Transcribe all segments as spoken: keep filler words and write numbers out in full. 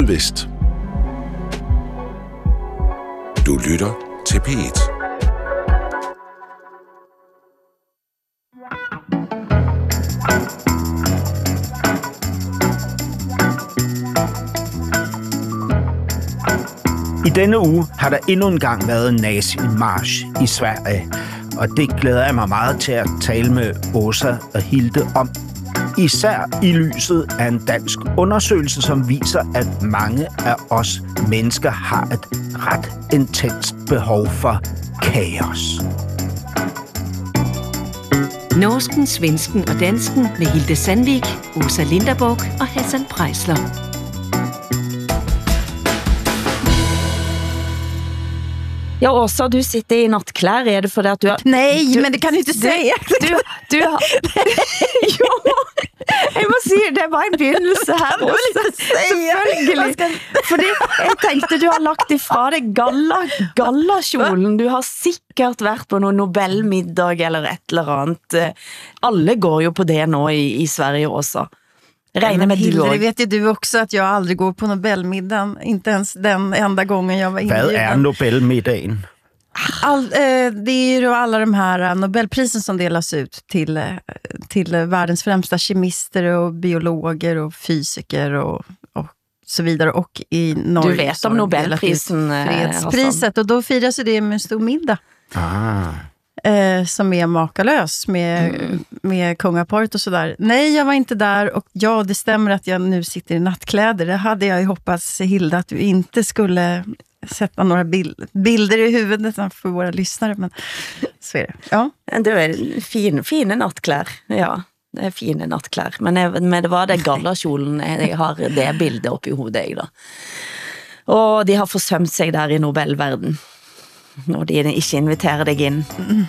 Vest. Du lytter til P et. I denne uge har der endnu en gang været nazimarch i Sverige, og det glæder jeg mig meget til at tale med Åsa og Hilde om. Især i lyset af en dansk undersøgelse, som viser, at mange af os mennesker har et ret intenst behov for kaos. Norsken, svensken og dansken med Hilde Sandvik, Åsa Linderborg og Hassan Preisler. Ja, Åsa, du sitter i nattkläder. Är det för att du har... Nej, du, men det kan du inte säga. Du, du har... jo, jeg må sige, det var en begyndelse her. Du vil ikke Selvfølgelig. Fordi jeg tænkte, du har lagt ifra dig galla, gallasjolen. Du har sikkert været på någon Nobelmiddag eller et eller andet. Alle går jo på det nu i, i Sverige också. Regner med Hilde, du det vet ju du också att jag aldrig går på Nobelmiddagen. Inte ens den enda gången jag var inbjuden. Hvad er Nobelmiddagen? All, eh, det är ju alla de här Nobelprisen som delas ut till, till världens främsta kemister och biologer och fysiker och, och så vidare. Och i Norge du vet om Nobelprisen, fredspriset. Och då firas det med en stor middag. Ah. Eh, som är makalös med, mm. med kungaparet och sådär. Nej, jag var inte där och ja, det stämmer att jag nu sitter i nattkläder. Det hade jag ju hoppats, Hilda, att du inte skulle sätta några bild, bilder i huvudet för våra lyssnare, men så är det. Ja. Det är fin, fina nattkläder, ja. Det är fina nattkläder. Men, jeg, men det var det gallasjolen, jeg har det bildet oppe i hodet, jeg da. Og de har forsømt sig der i Nobelverden. Når de ikke inviterer dig ind. Mm.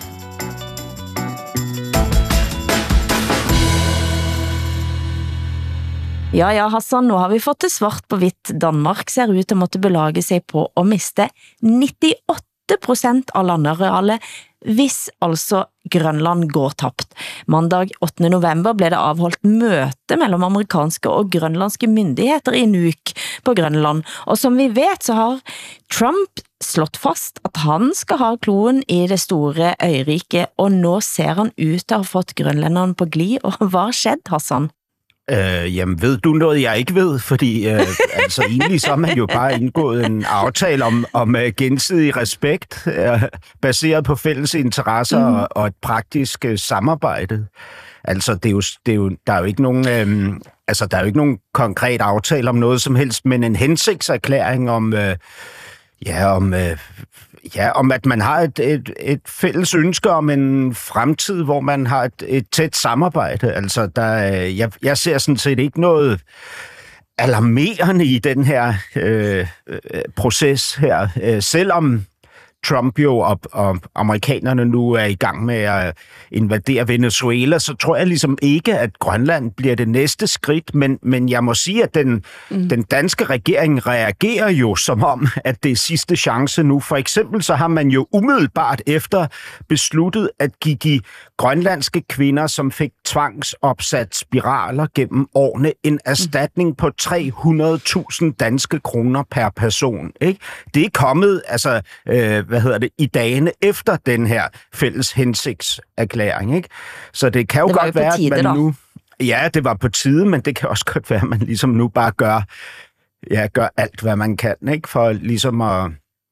Ja, ja, Hassan, nu har vi fått det svart på hvitt. Danmark ser ut til at måtte belage sig på at miste nittiåtte procent av landarealet, hvis altså Grønland går tabt. Mandag åttende november blev det avholdt møte mellem amerikanske og grønlandske myndigheter i Nuuk på Grønland, og som vi vet så har Trump slått fast at han skal ha kloen i det store øyriket, og nå ser han ut til at ha fått grønlænderne på glid, og hvad har skjedd, Hassan? Øh, jamen, ved du noget, jeg ikke ved? Fordi øh, altså, egentlig så har man jo bare indgået en aftale om, om uh, gensidig respekt, uh, baseret på fælles interesser mm. og, og et praktisk uh, samarbejde. Altså, det er jo, det er jo, der er jo ikke nogen, øh, altså, der er jo ikke nogen konkret aftale om noget som helst, men en hensigtserklæring om, øh, ja, om, øh, ja, om at man har et, et, et fælles ønske om en fremtid, hvor man har et, et tæt samarbejde. Altså, der, jeg, jeg ser sådan set ikke noget alarmerende i den her øh, proces her, øh, selvom Trump jo og, og amerikanerne nu er i gang med at invadere Venezuela, så tror jeg ligesom ikke, at Grønland bliver det næste skridt, men, men jeg må sige, at den, mm. den danske regering reagerer jo som om, at det er sidste chance nu. For eksempel så har man jo umiddelbart efter besluttet at give de grønlandske kvinder, som fik tvangsopsat spiraler gennem årene, en erstatning på tre hundrede tusind danske kroner per person. Ikke? Det er kommet, altså, øh, hvad hedder det, i dagene efter den her fælles hensigtserklæring, ikke? Så det kan jo det godt jo være, tide, at man nu... Ja, det var på tide, men det kan også godt være, at man ligesom nu bare gør, ja, gør alt, hvad man kan, ikke? For ligesom at...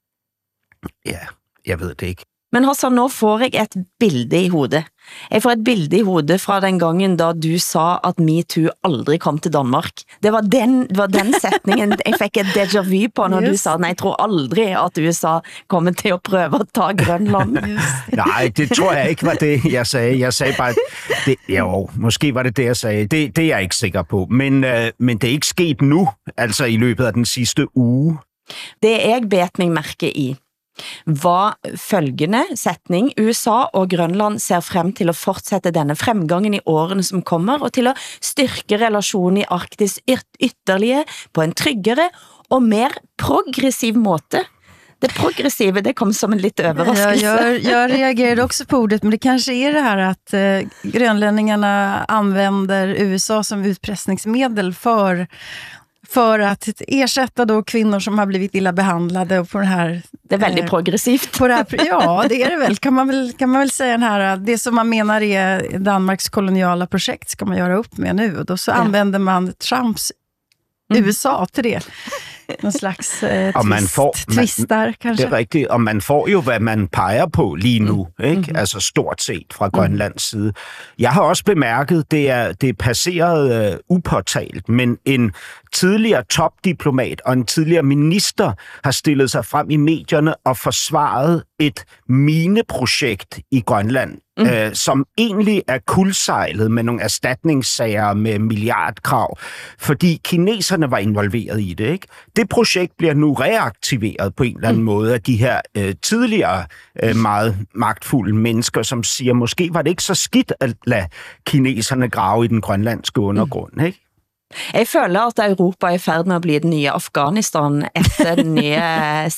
Ja, jeg ved det ikke. Men Hassan, nå får jeg et bilde i hovedet. Jeg får et bilde i hovedet fra den gangen, da du sa at MeToo aldrig kom til Danmark. Det var den, det var den sætningen, jeg fik et déjà vu på, når Just. du sa, nej, jeg tror aldrig, at U S A kommer til at prøve at ta Grønland. Nej, det tror jeg ikke var det, jeg sagde. Jeg sagde bare, det, jo, måske var det det, jeg sagde. Det, det er jeg ikke sikker på. Men, øh, men det er ikke sket nu, altså i løbet af den sidste uge. Det jeg bet mig mærke i, var følgende sætning: U S A og Grønland ser frem til at fortsætte denne fremgangen i årene som kommer, og til at styrke relationen i Arktis ytterligere på en tryggere og mer progressiv måte. Det progressiva, det kom som en lite överraskelse. Ja, jag, jag reagerade också på ordet, men det kanske är det här att eh, grönlänningarna använder U S A som utpressningsmedel för för att ersätta då kvinnor som har blivit illa behandlade och på den här... Det är väldigt eh, progressivt. På det här, ja, det är det väl. Kan man väl, kan man väl säga den här, det som man menar är Danmarks koloniala projekt ska man göra upp med nu. Och då så ja. använder man Trumps mm. U S A til det. Någon slags eh, twist, man får, twistar man, kanske. Det er rigtigt, og man får jo, hvad man peger på lige nu, mm. ikke? Mm-hmm. Altså stort set fra Grønlands side. Jeg har også bemærket, det er, det er passeret uh, upåtalt, men en tidligere topdiplomat og en tidligere minister har stillet sig frem i medierne og forsvaret et mineprojekt i Grønland, mm. øh, som egentlig er kuldsejlet med nogle erstatningssager med milliardkrav, fordi kineserne var involveret i det, ikke? Det projekt bliver nu reaktiveret på en eller anden mm. måde af de her øh, tidligere øh, meget magtfulde mennesker, som siger, måske var det ikke så skidt at lade kineserne grave i den grønlandske undergrund, mm. ikke? Jeg føler at Europa er i færd med at blive den nye Afghanistan efter den nye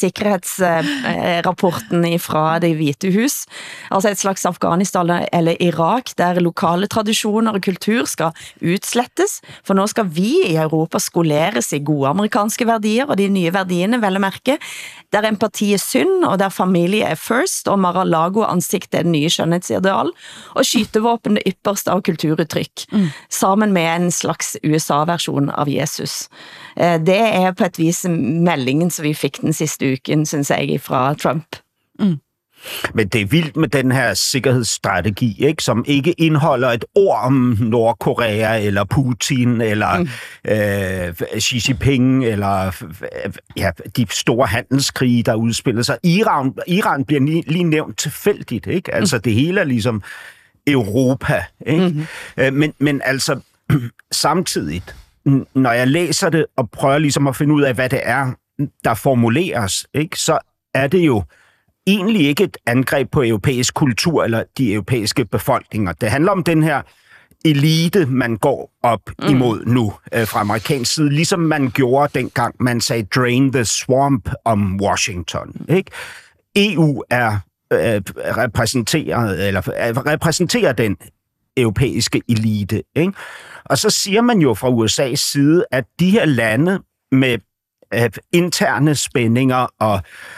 sikkerhedsrapporten fra det Hvide Hus. Altså et slags Afghanistan eller Irak, der lokale traditioner og kultur skal utslettes. For nu skal vi i Europa skoleres i gode amerikanske værdier, og de nye værdierne, vel at mærke, der empati er synd, og der familie er first, og Mar-a-Lago ansigt er den nye skønhedsideal, og skytevåpen det ypperste av kulturudtryk, mm. sammen med en slags U S A-version av Jesus. Det er på et vis meldingen, som vi fik den sidste uken, synes jeg, fra Trump. Mm. Men det er vildt med den her sikkerhedsstrategi, ikke, som ikke indeholder et ord om Nordkorea, eller Putin, eller mm. øh, Xi Jinping, eller ja, de store handelskrige, der udspiller sig. Iran, Iran bliver lige, lige nævnt tilfældigt, ikke? Altså det hele er ligesom Europa, ikke? Mm-hmm. Øh, men, men altså samtidig, når jeg læser det og prøver ligesom at finde ud af, hvad det er, der formuleres, ikke, så er det jo egentlig ikke et angreb på europæisk kultur eller de europæiske befolkninger. Det handler om den her elite, man går op mm. imod nu øh, fra amerikansk side, ligesom man gjorde dengang, man sagde drain the swamp om Washington. Ikke? E U er øh, repræsenteret, eller øh, repræsenterer den europæiske elite. Ikke? Og så siger man jo fra U S A's side, at de her lande med øh, interne spændinger og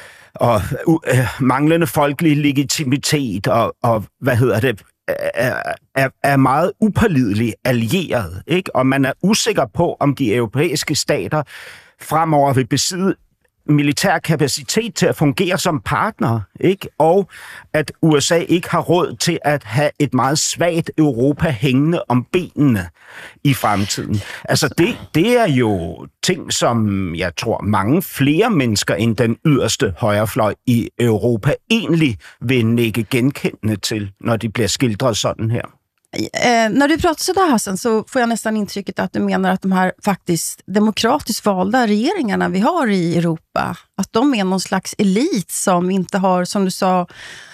og øh, manglende folkelig legitimitet og, og hvad hedder det, er, er, er meget upålidelig allieret, ikke? Og man er usikker på, om de europæiske stater fremover vil besidde militær kapacitet til at fungere som partner, ikke? Og at U S A ikke har råd til at have et meget svagt Europa hængende om benene i fremtiden. Altså det, det er jo ting, som jeg tror mange flere mennesker end den yderste højrefløj i Europa egentlig vil nikke genkendende til, når de bliver skildret sådan her. Eh, när du pratar sådär, Hassan, så får jag nästan intrycket att du menar att de här faktiskt demokratiskt valda regeringarna vi har i Europa, att de är någon slags elit som inte har, som du sa,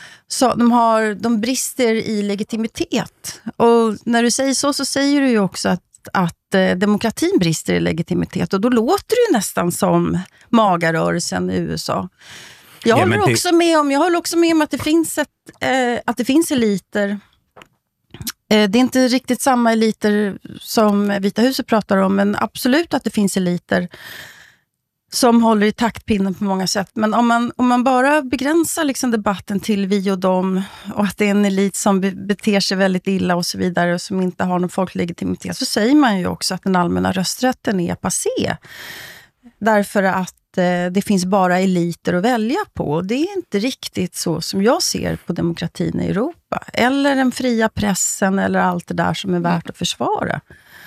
så de, har, de brister i legitimitet. Och när du säger så, så säger du ju också att, att eh, demokratin brister i legitimitet. Och då låter det ju nästan som magarörelsen i U S A. Jag håller, ja, också det... med om, jag håller också med om att det finns, ett, eh, att det finns eliter. Det är inte riktigt samma eliter som Vita huset pratar om, men absolut att det finns eliter som håller i taktpinnen på många sätt. Men om man, om man bara begränsar liksom debatten till vi och dem, och att det är en elit som be- beter sig väldigt illa och så vidare, och som inte har någon folklig legitimitet, så säger man ju också att den allmänna rösträtten är passé. Därför att det finns bara eliter att välja på. Det är inte riktigt så som jag ser på demokratin i Europa. Eller den fria pressen eller allt det där som är värt att försvara.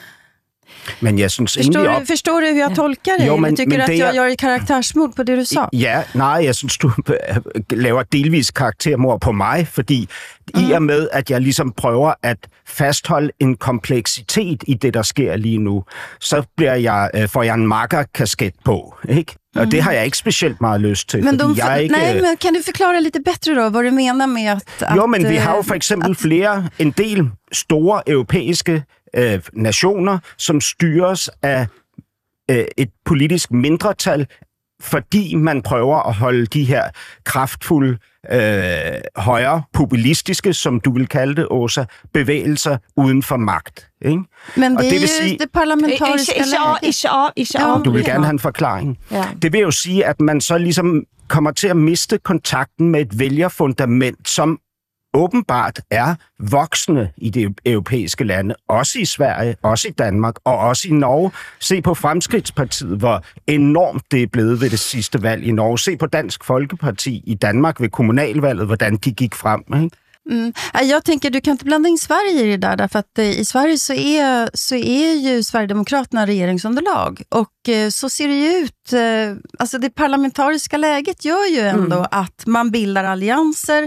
Men jeg synes förstår, egentlig... Op... Du, förstår du hur jag tolkar det? Jo, men, tycker men du att det jag er... gör karaktärsmord på det du sa? Ja, nej, jeg synes, du laver delvis karaktermord på mig, fordi mm. i og med, at jeg ligesom prøver at fastholde en kompleksitet i det, der sker lige nu, så bliver jeg, får jeg en markerkasket på, ikke? Og det har jeg ikke specielt meget lyst til. Men, de, jeg ikke, nej, men kan du förklara lite bättre då, vad du menar med att... Jo, att, men vi har jo for eksempel at... flere, en del store europæiske øh, nationer, som styres af øh, et politisk mindretal fordi man prøver at holde de her kraftfulde, øh, højre populistiske, som du vil kalde det, Åsa, bevægelser uden for magt. Ikke? Men det, og det det er vil jo sige, det parlamentariske ikke, ikke, av, ikke, av, ikke av. Du vil gerne have en forklaring. Ja. Det vil jo sige, at man så ligesom kommer til at miste kontakten med et vælgerfundament, som åbenbart er voksne i de europæiske lande, også i Sverige, også i Danmark og også i Norge. Se på Fremskridtspartiet, hvor enormt det er blevet ved det sidste valg i Norge. Se på Dansk Folkeparti i Danmark ved kommunalvalget, hvordan de gik frem. Ikke? Mm. Jag tänker, du kan inte blanda in Sverige i det där, därför att i Sverige så är, så är ju Sverigedemokraterna regeringsunderlag, och eh, så ser det ju ut, eh, alltså det parlamentariska läget gör ju ändå mm. att man bildar allianser.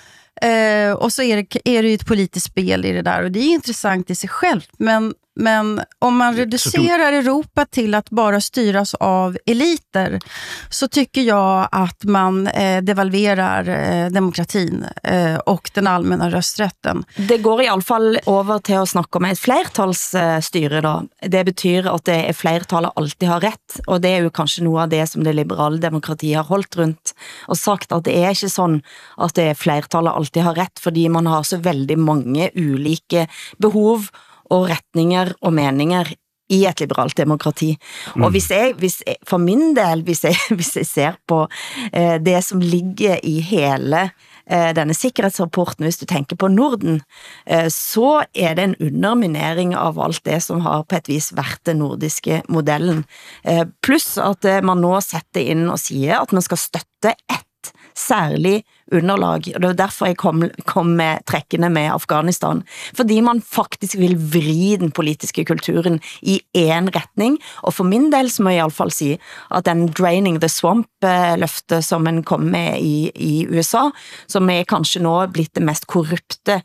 Uh, och så är det, är det ju ett politiskt spel i det där, och det är intressant i sig självt, men, men om man reducerar Europa till att bara styras av eliter, så tycker jag att man eh, devalverar eh, demokratin eh, och den allmänna rösträtten. Det går i alla fall over til å snakke om et flertalsstyre da. Det betyr at det er flertallet alltid har rett, og det er jo kanskje noe av det som det liberale demokratiet har holdt rundt, og sagt at det er ikke sånn at det er flertallet alltid har rett, fordi man har så veldig mange ulike behov og retninger og meninger i et liberalt demokrati. Mm. Og hvis jeg, hvis jeg, for min del, hvis jeg, hvis jeg ser på eh, det som ligger i hele eh, denne sikkerhetsrapporten, hvis du tenker på Norden, eh, så er det en underminering av alt det som har på et vis vært den nordiske modellen. Eh, pluss at eh, man nå setter inn og sier at man skal støtte ett særlig underlag, og det er derfor jeg kom, kom med trekkene med Afghanistan, fordi man faktisk vil vri den politiske kulturen i en retning, og for min del så må jeg i alle fall si at den Draining the Swamp-løftet som en kom med i, i U S A, som er kanskje nå blitt det mest korrupte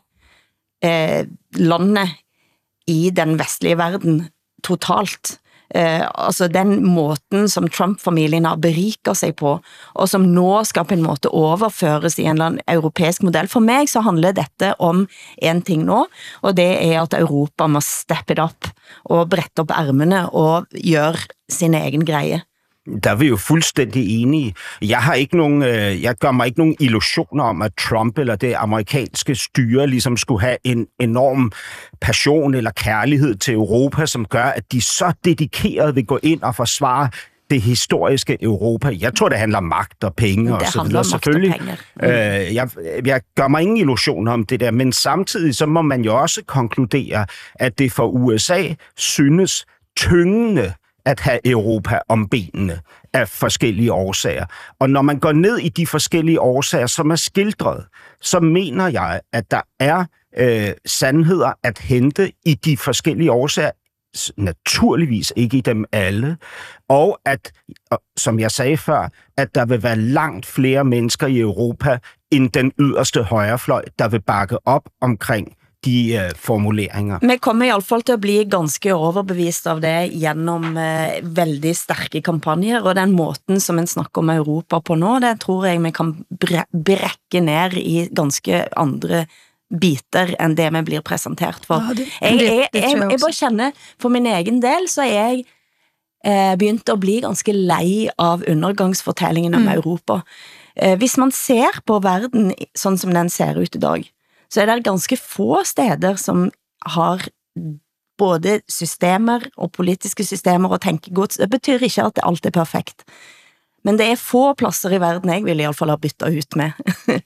eh, landet i den vestlige verden totalt, Eh, altså den måten som Trump-familien har beriket seg på, og som nå skal på en måte overføres i en eller annen europeisk modell. For meg så handler dette om en ting nå, og det er at Europa må step it up, og brette opp ærmene, og gjøre sin egen greie. Der er vi jo fuldstændig enige. Jeg har ikke nogen, øh, jeg gør mig ikke nogen illusioner om, at Trump eller det amerikanske styre ligesom skulle have en enorm passion eller kærlighed til Europa, som gør, at de så dedikeret vil gå ind og forsvare det historiske Europa. Jeg tror, det handler om magt og penge og så videre. Selvfølgelig. Mm. Øh, jeg, jeg gør mig ingen illusioner om det der, men samtidig så må man jo også konkludere, at det for U S A synes tyngende at have Europa om benene af forskellige årsager. Og når man går ned i de forskellige årsager, som er skildret, så mener jeg, at der er øh, sandheder at hente i de forskellige årsager, naturligvis ikke i dem alle, og at, som jeg sagde før, at der vil være langt flere mennesker i Europa end den yderste højrefløj, der vil bakke op omkring de uh, formuleringer. Vi kommer i alle fall til å bli ganske overbevist av det gjennom uh, veldig sterke kampanjer, og den måten som en snakker om Europa på nå, det tror jeg vi kan bre brekke ned i ganske andre biter enn det vi blir presentert for. Ja, det, jeg, jeg, jeg, jeg, jeg bare kjenner, for min egen del, så er jeg eh, begynt å bli ganske lei av undergangsfortellingen om mm. Europa. Eh, hvis man ser på verden sånn som den ser ut i dag, så er det ganske få steder som har både systemer og politiske systemer og tenkegods. Det betyr ikke at alt er perfekt. Men det er få plasser i verden jeg vil i alle fall ha byttet ut med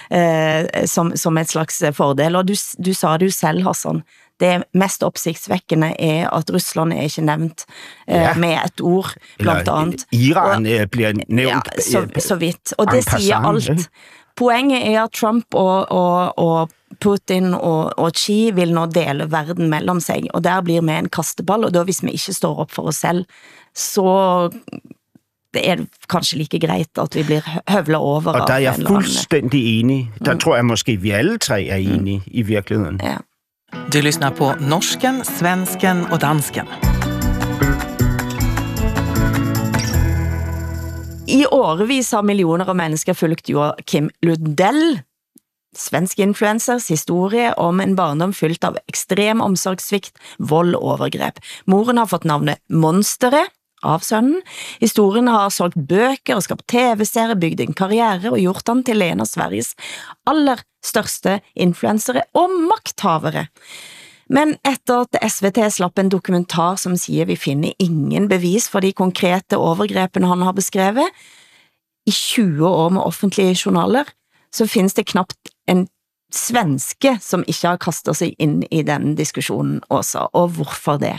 som, som et slags fordel. Og du, du sa det jo selv, Hassan. Det mest oppsiktsvekkende er at Russland er ikke nevnt ja. med et ord, blant annet. Iran og, blir nevnt. Ja, så, så vidt. Og det sier alt. Poenget er at Trump og, og, og Putin og, og Xi vil nå dele verden mellom seg, og der blir vi en kasteball, og da hvis vi ikke står opp for oss selv, så det er kanskje like greit at vi blir høvlet over. Og der er jeg fuldstændig enig. Der mm. tror jeg måske, vi alle tre er enige mm. i virkeligheden. Ja. Du lyssnar på norsken, svensken og dansken. I årevis har millioner av mennesker fulgt Joachim Lundell, svensk influencers historie om en barndom fylt av ekstrem omsorgssvikt, vold og overgrep. Moren har fått navnet Monsteret, av sønnen. Historien har solgt bøker og skabt tv-serier, bygd en karriere og gjort han til en av Sveriges aller største influensere og makthavere. Men etter at S V T slapp en dokumentar som sier vi finner ingen bevis for de konkrete overgrepene han har beskrevet, i tjue år med offentlige journaler, så finns det knappt en svenske som ikke har kastet sig inn i den diskussionen också. Och hvorfor det?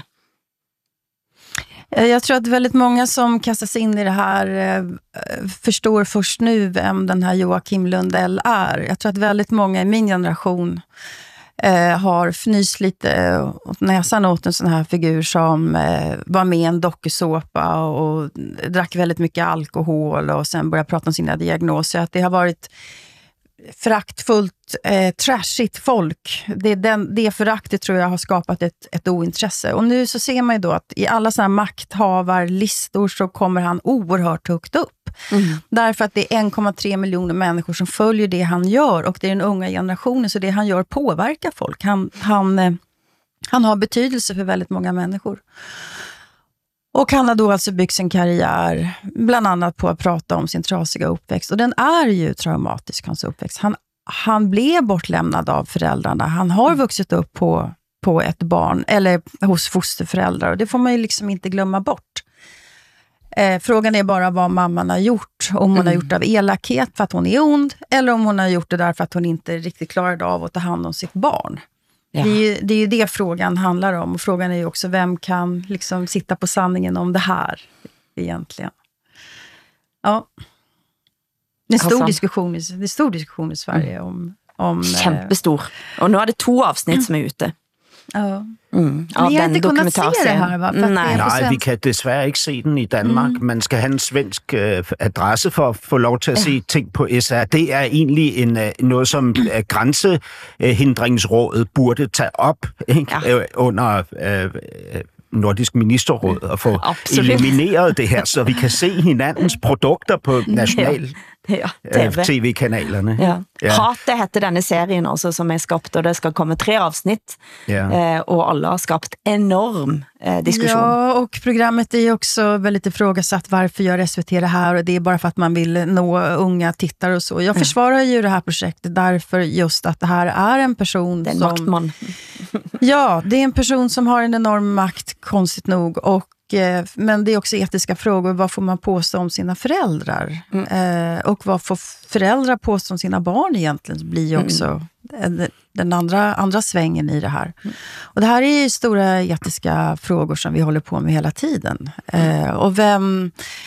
Jag tror att väldigt många som kastas in i det här eh, förstår först nu vem den här Joakim Lundell är. Jag tror att väldigt många i min generation eh, har fnys lite åt näsan åt en sån här figur som eh, var med i en dokusåpa och drack väldigt mycket alkohol och sen började prata om sina diagnoser. Att det har varit föraktfullt, eh, trashigt folk. Det, den, det föraktet tror jag har skapat ett, ett ointresse. Och nu så ser man ju då att i alla sådana makthavarlistor så kommer han oerhört högt upp. Mm. Därför att det är en komma tre miljoner människor som följer det han gör. Och det är den unga generationen, så det han gör påverkar folk. Han, han, eh, han har betydelse för väldigt många människor. Och han har då alltså byggt sin karriär bland annat på att prata om sin trasiga uppväxt. Och den är ju traumatisk, hans uppväxt. Han, han blev bortlämnad av föräldrarna. Han har vuxit upp på, på ett barn eller hos fosterföräldrar. Och det får man ju liksom inte glömma bort. Eh, frågan är bara vad mamman har gjort. Om hon mm. har gjort det av elakhet för att hon är ond. Eller om hon har gjort det därför att hon inte riktigt klarade av att ta hand om sitt barn. Ja. Det, är ju, det är ju det frågan handlar om. Och frågan är ju också vem kan liksom sitta på sanningen om det här egentligen. Ja. Det är stor, Alltså. diskussion, i, det är stor diskussion i Sverige mm. om... om Kjempestor. Och nu är det två avsnitt mm. som är ute. Ja. Mm. Av Ni har inte kunnat se det här, va? Nej, Nej vi kan desværre ikke se den i Danmark. Mm. Man skal have en svensk øh, adresse for at få lov til at se ting på S R. Det er egentlig en, øh, noget, som øh, Grænsehindringsrådet burde tage op ikke? Ja. Øh, under øh, Nordisk Ministerråd og få Absolut. elimineret det her, så vi kan se hinandens produkter på national ja. Ja, T V-kanalerne. Ja. Ja. Hatet heter denne serien altså, som er skapt, og det skal komme tre avsnitt, ja. eh, och alla har skapt enorm eh, diskussion. Ja, och programmet är ju också väldigt ifrågasatt. Varför gör S V T det här? Och det är bara för att man vill nå unga tittare och så. Jag försvarar ju det här projektet därför just att det här är en person det är en som... maktman. Ja, det är en person som har en enorm makt, konstigt nog, och men det är också etiska frågor. Vad får man påstå om sina föräldrar? Mm. Eh, och vad får föräldrar påstå om sina barn egentligen? Det blir ju också mm. den andra, andra svängen i det här. Mm. Och det här är ju stora etiska frågor som vi håller på med hela tiden. Eh, och vem...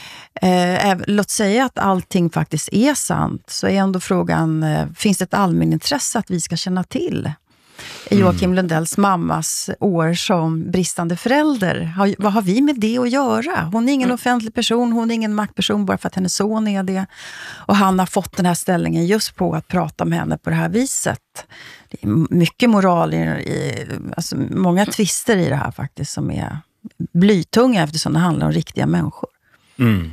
Eh, låt säga att allting faktiskt är sant, så är ändå frågan, eh, finns det ett allmänintresse att vi ska känna till Joakim Lundells mammas år som bristande förälder? Har, vad har vi med det att göra? Hon är ingen mm. offentlig person, hon är ingen maktperson bara för att hennes son är det. Och han har fått den här ställningen just på att prata med henne på det här viset. Det är mycket moral i, i alltså många twister i det här faktiskt som är blytunga eftersom det handlar om riktiga människor. Mm.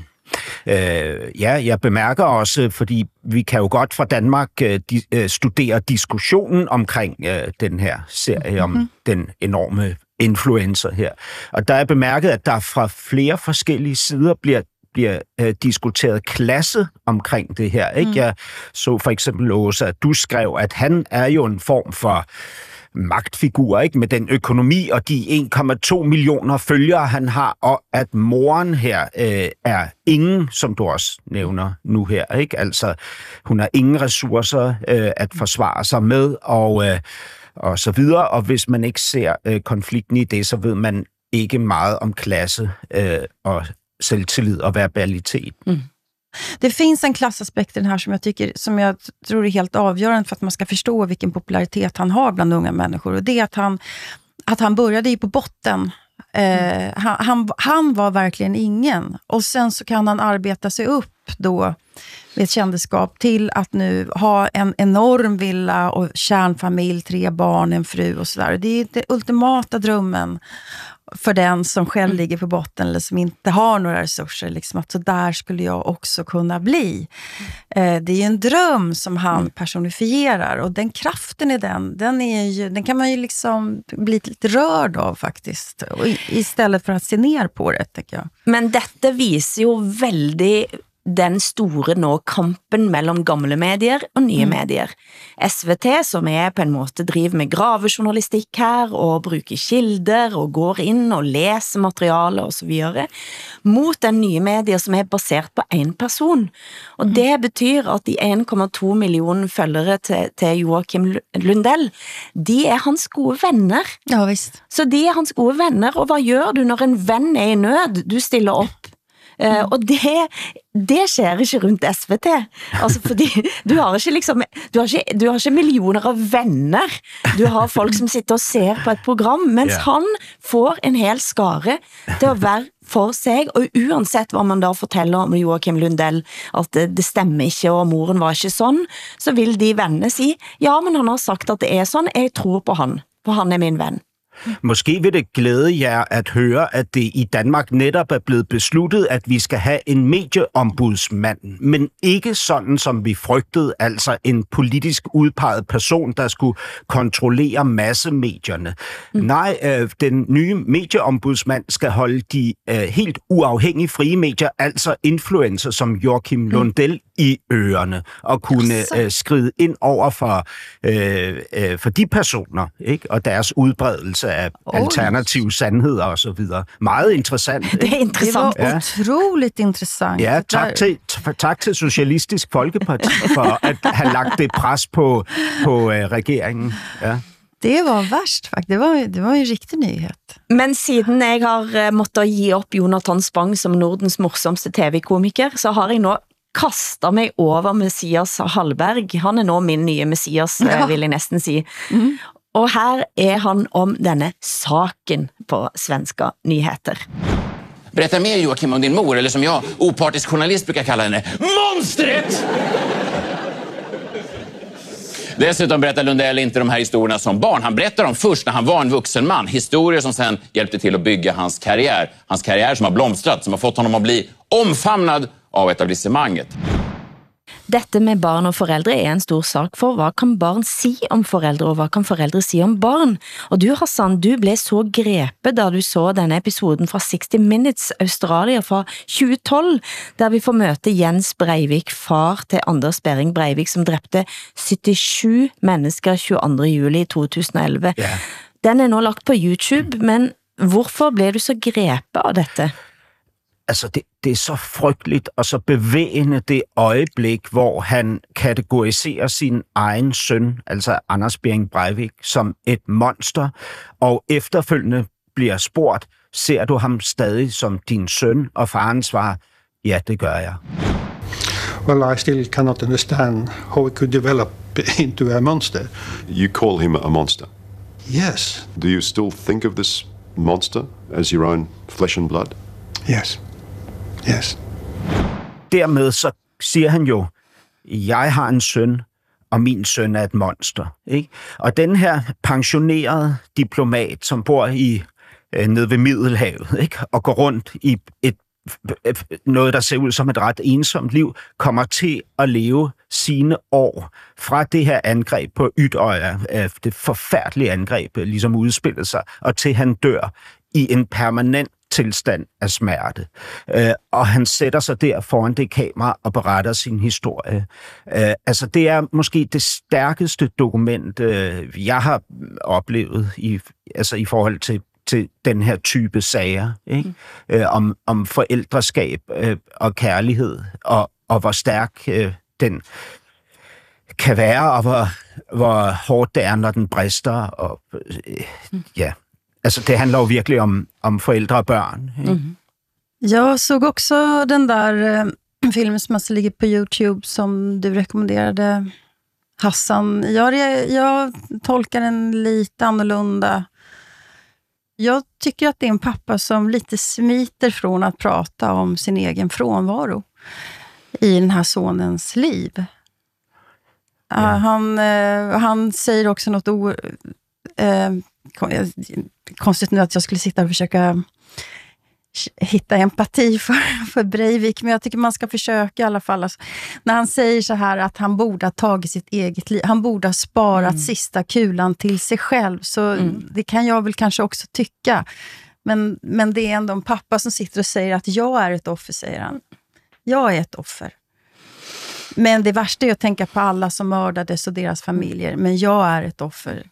Øh, ja, jeg bemærker også, fordi vi kan jo godt fra Danmark øh, di, øh, studere diskussionen omkring øh, den her serie om mm-hmm. den enorme influencer her. Og der er bemærket, at der fra flere forskellige sider bliver, bliver øh, diskuteret klasse omkring det her. Ikke? Mm. Jeg så for eksempel, Åsa, at du skrev, at han er jo en form for magtfigur, ikke, med den økonomi og de en komma to millioner følgere, han har, og at moren her øh, er ingen, som du også nævner nu her, ikke? Altså, hun har ingen ressourcer øh, at forsvare sig med, og, øh, og så videre, og hvis man ikke ser øh, konflikten i det, så ved man ikke meget om klasse øh, og selvtillid og verbalitet. Mm. Det finns en klassaspekt i den här som jag tycker, som jag tror är helt avgörande för att man ska förstå vilken popularitet han har bland unga människor. Och det är att han, att han började ju på botten. Eh, han, han, han var verkligen ingen. Och sen så kan han arbeta sig upp då med ett kändisskap till att nu ha en enorm villa och kärnfamilj, tre barn, en fru och sådär. Det är den ultimata drömmen. för den som själv ligger på botten eller som inte har några resurser. Liksom, att så där skulle jag också kunna bli. Eh, det är ju en dröm som han personifierar. Och den kraften i den, den, är ju, den kan man ju liksom bli lite rörd av faktiskt. Och istället för att se ner på det, tycker jag. Men dette viser jo veldig den store nå kampen mellom gamle medier og nye mm. medier. S V T, som er på en måte driver med gravejournalistikk her, og bruker kilder, og går inn og leser materiale og så videre, mot den nye medier som er basert på en person. Og mm. det betyr at de en komma to millioner følgere til, til Joakim Lundell, de er hans gode venner. Ja, visst. Så de er hans gode venner, og hva gjør du når en venn er i nød? Du stiller opp. Uh, og det, det skjer ikke rundt S V T. Altså fordi du har ikke liksom, du har ikke, du har ikke millioner av venner. Du har folk som sitter og ser på et program, mens yeah. han får en hel skare til å være for seg, og uansett hva man da forteller om Joakim Lundell, at det, det stemmer ikke, og moren var ikke sånn, så vil de vennene si, ja, men han har sagt at det er sånn, jeg tror på han, for han er min venn. Måske vil det glæde jer at høre, at det i Danmark netop er blevet besluttet, at vi skal have en medieombudsmand, men ikke sådan, som vi frygtede, altså en politisk udpeget person, der skulle kontrollere massemedierne. Mm. Nej, øh, den nye medieombudsmand skal holde de øh, helt uafhængige frie medier, altså influencer som Joakim Lundell, i ørerne, og kunne øh, skride ind over for, øh, øh, for de personer, ikke? Og deres udbredelse af oh. alternative sandheder og så videre. Meget interessant. Det er interessant. Det var utroligt interessant. Ja, tak til, tak til Socialistisk Folkeparti for at have lagt det pres på, på øh, regeringen. Ja. Det var værst, faktisk. Det var, det var en riktig nyhed. Men siden jeg har måttet gi op Jonathan Spang som Nordens morsomste tv-komiker, så har jeg nå kastet mig over Messias Hallberg. Han er nå min nye Messias, ja. Vil jeg næsten si. Mm. Og her er han om denne saken på Svenska Nyheter. Berätta mer, Joakim, om din mor, eller som jag, opartisk journalist, brukar kalla henne, monstret! Dessutom berättar Lundell inte de här historierna som barn. Han berättar dem först när han var en vuxen man. Historier som sen hjälpte till att bygga hans karriär. Hans karriär som har blomstrat, som har fått honom att bli omfamnad av etablissemanget. Dette med barn og forældre er en stor sak, for hva kan barn si om forældre, og hva kan forældre si om barn? Og du, Hassan, du ble så grepet da du så denne episoden fra sixty minutes Australia fra tjue tolv, der vi får møte Jens Breivik, far til Anders Behring Breivik, som dræbte syttisju mennesker tjueandre juli to tusind og elleve. Yeah. Den er nå lagt på YouTube, men hvorfor ble du så grepet av dette? Altså, det, det er så frygteligt og så bevægende det øjeblik, hvor han kategoriserer sin egen søn, altså Anders Behring Breivik, som et monster, og efterfølgende bliver spurgt, ser du ham stadig som din søn? Og faren svarer, ja, det gør jeg. Well, I still cannot understand how it could develop into a monster. You call him a monster? Yes. Do you still think of this monster as your own flesh and blood? Yes. Yes. Dermed så siger han jo, jeg har en søn, og min søn er et monster. Ikke? Og den her pensionerede diplomat, som bor i øh, nede ved Middelhavet, ikke? Og går rundt i et, noget, der ser ud som et ret ensomt liv, kommer til at leve sine år fra det her angreb på Utøya, øh, det forfærdelige angreb, ligesom udspillede sig, og til han dør i en permanent tilstand af smerte. Øh, og han sætter sig der foran det kamera og beretter sin historie. Øh, altså, det er måske det stærkeste dokument, øh, jeg har oplevet i, altså, i forhold til, til den her type sager, ikke? Mm. Øh, om, om forældreskab øh, og kærlighed, og, og hvor stærk øh, den kan være, og hvor, hvor hårdt det er, når den brister. Og, øh, mm. ja. Altså, det handler jo virkelig om, om forældre og børn. Mm. Jag såg också den där eh, filmen som alltså ligger på YouTube som du rekommenderade, Hassan. Jag, jag tolkar den lite annorlunda. Jag tycker att det är en pappa som lite smiter från att prata om sin egen frånvaro i den här sonens liv. Ja. Uh, han, uh, han säger också något ord... Uh, konstigt nu att jag skulle sitta och försöka hitta empati för, för Breivik, men jag tycker man ska försöka i alla fall. Alltså, när han säger så här att han borde ha tagit sitt eget liv, han borde ha sparat mm. sista kulan till sig själv, så mm. det kan jag väl kanske också tycka. Men, men det är ändå en pappa som sitter och säger att jag är ett offer, säger han. Jag är ett offer. Men det värsta är att tänka på alla som mördades och deras familjer, men jag är ett offer.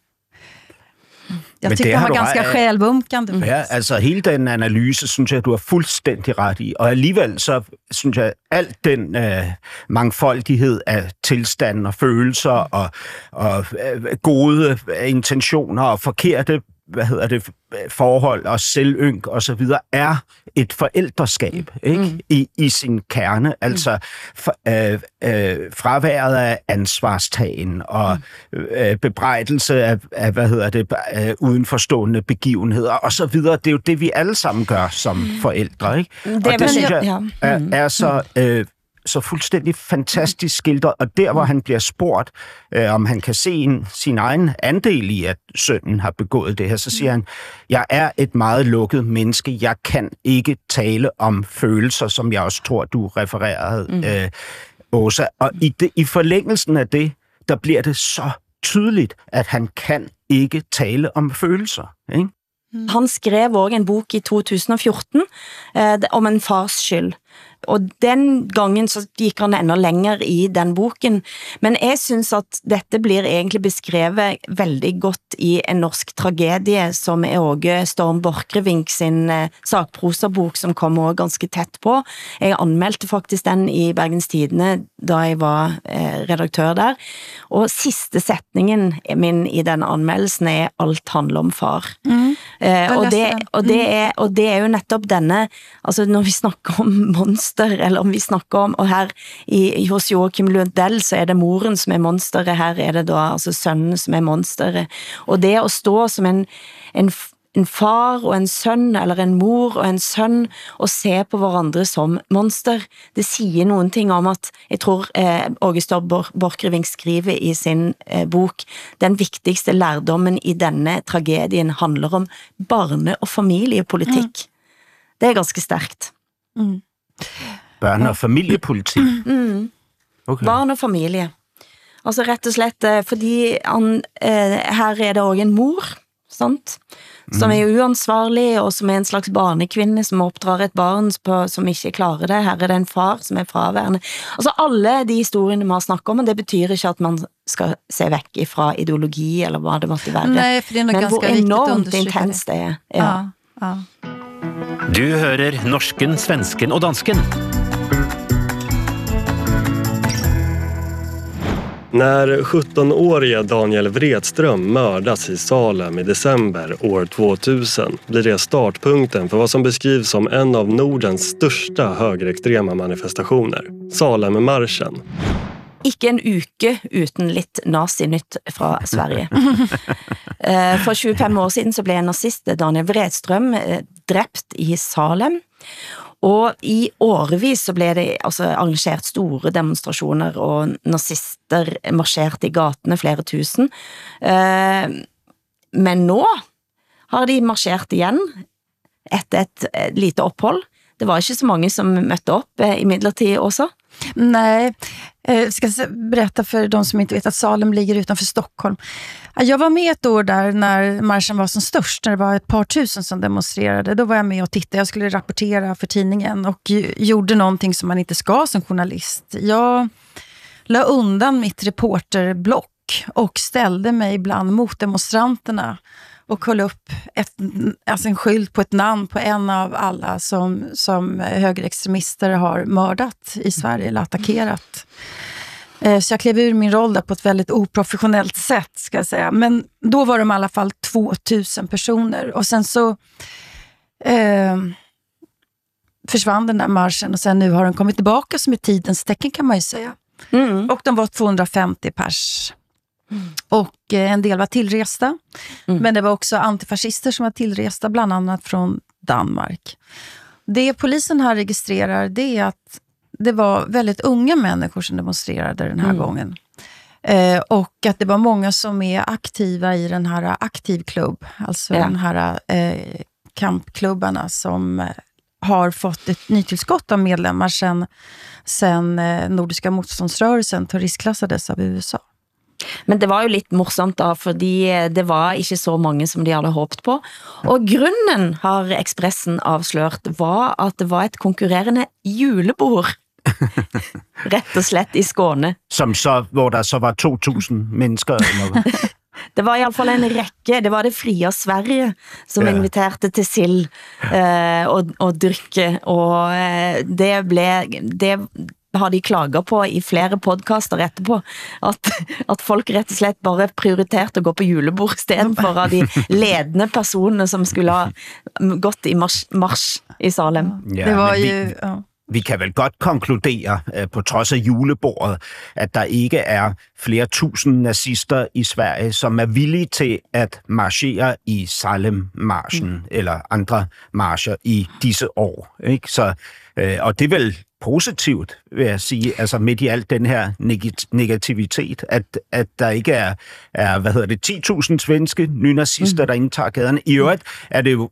Jeg Men tycker han var ganska självumkande. Ja, altså hele den analyse, synes jeg, du har fuldstændig ret i. Og alligevel, så synes jeg, alt den øh, mangfoldighed af tilstanden og følelser og, og øh, gode intentioner og forkerte, hvad hedder det, forhold og selvynk og så videre, er et forældreskab, ikke? Mm. I, i sin kerne. Altså for, øh, øh, fraværet af ansvarstagen og øh, bebrejdelse af, af, hvad hedder det, øh, udenforstående begivenheder og så videre. Det er jo det, vi alle sammen gør som forældre, ikke? Det, og det, synes jeg, ja. er, er så... Øh, så fuldstændig fantastisk skildret, og der, hvor han bliver spurgt, øh, om han kan se en, sin egen andel i, at sønnen har begået det her, så siger han, jeg er et meget lukket menneske, jeg kan ikke tale om følelser, som jeg også tror, du refererede, mm. øh, Åsa. Og i, det, i forlængelsen af det, der bliver det så tydeligt, at han kan ikke tale om følelser, ikke? Han skrev også en bok i to tusind og fjorten eh, om en fars skyld. Og den gangen så gik han enda længere i den boken. Men jeg synes at dette blir egentlig beskrevet veldig godt i en norsk tragedie, som er også Storm Borchgrevink sin eh, sakprosabok, som kom også ganske tæt på. Jeg anmeldte faktisk den i Bergens Tidende, da jeg var eh, redaktør der. Og sidste setningen min i den anmeldelsen er alt handler om far. Mm. Eh, og, det, og, det er, og det er jo nettopp denne, altså når vi snakker om monster, eller om vi snakker om, og her i, hos Joachim Lundell så er det moren som er monsteret, her er det da altså sønnen som er monsteret. Og det å stå som en, en, en far og en sønn, eller en mor og en sønn, og se på hverandre som monster, det sier noen ting om at, jeg tror eh, Åge Storm Borchgrevink skriver i sin eh, bok, den viktigste lærdommen i denne tragedien handler om barne- og familiepolitikk. Mm. Det er ganske stærkt. Mm. Børne- og familiepolitik? Mm. Okay. Barn og familie. Altså rett og slett, fordi han, eh, her er det også en mor, sant? Som er uansvarlig, og som er en slags barnekvinne, som oppdrar et barn på, som ikke klarer det. Her er det en far som er fraværende. Altså alle de historiene man snakker om, men det betyr ikke at man skal se vekk fra ideologi, eller hva det måtte være. Nei, for det er men hvor enormt intens intenst det er. Ja. Ja, ja. Du hører norsken, svensken og dansken. När sjuttonåriga Daniel Wretström mördas i Salem i december år tvåtusen blir det startpunkten för vad som beskrivs som en av Nordens största högerextrema manifestationer, Salem-marschen. Ikke en uke uten litt nazi-nytt fra Sverige. For tjuefem år siden så ble en nazist, Daniel Wretström, drept i Salem. Og i årevis så ble det altså, arrangert store demonstrasjoner, og nazister marsjerte i gatene flere tusen. Men nå har de marsjert igjen etter et, et lite opphold. Det var ikke så mange som møtte opp i midlertid også. Nej, jag ska berätta för de som inte vet att Salem ligger utanför Stockholm. Jag var med ett år där när marschen var som störst, när det var ett par tusen som demonstrerade. Då var jag med och tittade, jag skulle rapportera för tidningen och gjorde någonting som man inte ska som journalist. Jag la undan mitt reporterblock och ställde mig ibland mot demonstranterna och höll upp ett, alltså en skylt på ett namn på en av alla som, som högerextremister har mördat i Sverige eller attackerat. Så jag klev ur min roll där på ett väldigt oprofessionellt sätt, ska jag säga. Men då var de i alla fall tvåtusen personer. Och sen så eh, försvann den där marschen och sen nu har den kommit tillbaka som i tidens tecken, kan man ju säga. Mm. Och de var tvåhundrafemtio pers. Mm. Och eh, en del var tillresta. Mm. Men det var också antifascister som var tillresta, bland annat från Danmark. Det polisen här registrerar, det är att det var väldigt unga människor som demonstrerade den här mm. gången. Eh, och att det var många som är aktiva i den här aktivklubb, alltså Ja. den här eh, kampklubbarna som eh, har fått ett nytillskott av medlemmar sen, sen eh, Nordiska motståndsrörelsen terroristklassades av U S A. Men det var jo lidt morsomt da, fordi det var ikke så mange som de hadde håbet på. Og grunden, har Expressen avslørt, var at det var et konkurrerende julebord. Rett og slett i Skåne. Som så, hvor der så var to tusind mennesker. Eller Det var i alle fall en række, det var det frie Sverige, som Ja. inviterte til sild eh, og, og drikke, og eh, det ble, det har de klaget på i flere podcaster etterpå, at, at folk rett og slett bare prioriterte å gå på julebord i stedet for av de ledende personene som skulle ha gått i mars, mars i Salem. Ja, det var men ju... vi, Ja. vi kan vel godt konkludere, øh, på trods af julebordet, at der ikke er flere tusind nazister i Sverige, som er villige til at marchere i Salem-marchen mm. eller andre marcher i disse år. Ikke? Så, øh, og det er vel positivt, vil jeg sige, altså midt i alt den her neg- negativitet, at, at der ikke er, er, hvad hedder det, ti tusind svenske nynazister, mm. der indtager gaderne. I øvrigt er det jo,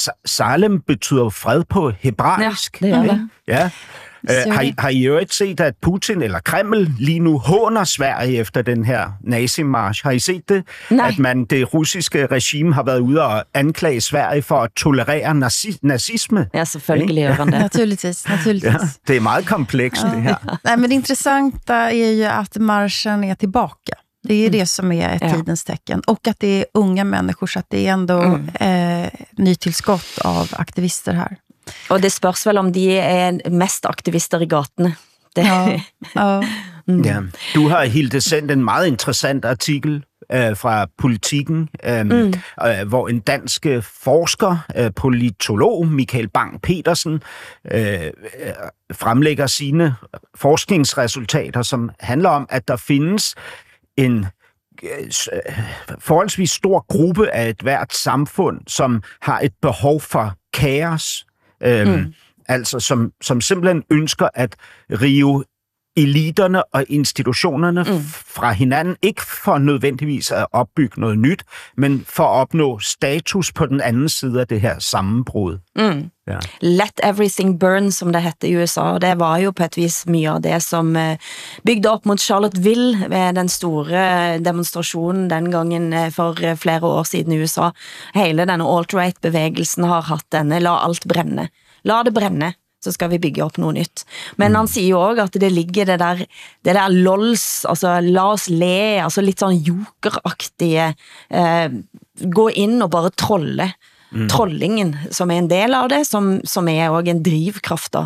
Salem betyder fred på hebraisk. Ja, det er det. Ja. Øh, har, I, har I i øvrigt set, at Putin eller Kreml lige nu håner Sverige efter den her nazimarch? Har I set det? Nej. At man, det russiske regime har været ude og anklage Sverige for at tolerere nazi- nazisme? Ja, selvfølgelig gør han det. Naturligtvis, naturligtvis. Ja, det er meget komplekst, det her. Nej, men det intressanta är ju att marschen är tillbaka. Det är det som är ett Ja. tidens tecken. Och att det är unga människor, så att det är ändå Mm. eh, nytillskott av aktivister här. Og det spørs vel om de er mest aktivister i gatene. Det, Ja, ja. Ja. Du har, Hilde, sendt en meget interessant artikel øh, fra Politikken, øh, mm. øh, hvor en dansk øh, forsker, øh, politolog, Michael Bang-Petersen, øh, øh, fremlægger sine forskningsresultater, som handler om, at der findes en øh, forholdsvis stor gruppe af et hvert samfund, som har et behov for kaos. Øhm, mm. Altså som, som simpelthen ønsker at rive eliterne og institutionerne mm. fra hinanden, ikke for nødvendigvis at opbygge noget nyt, men for at opnå status på den anden side af det her sammenbrud. Mm. Ja. Let everything burn, som det hette i U S A, og det var jo på et vis mye av det som eh, bygde op mot Charlottesville ved den store demonstrationen den gangen eh, for eh, flere år siden i U S A. Hele denne alt-right-bevægelsen har hatt denne, la alt brenne. La det brenne, så skal vi bygge op noget nyt. Men mm. han siger jo også, at det ligger det der, det der lols, altså la oss le, altså lidt sådan jokeraktige, eh, gå ind og bare trolle. Mm. Trollingen, som er en del av det, som, som er også en drivkraft da,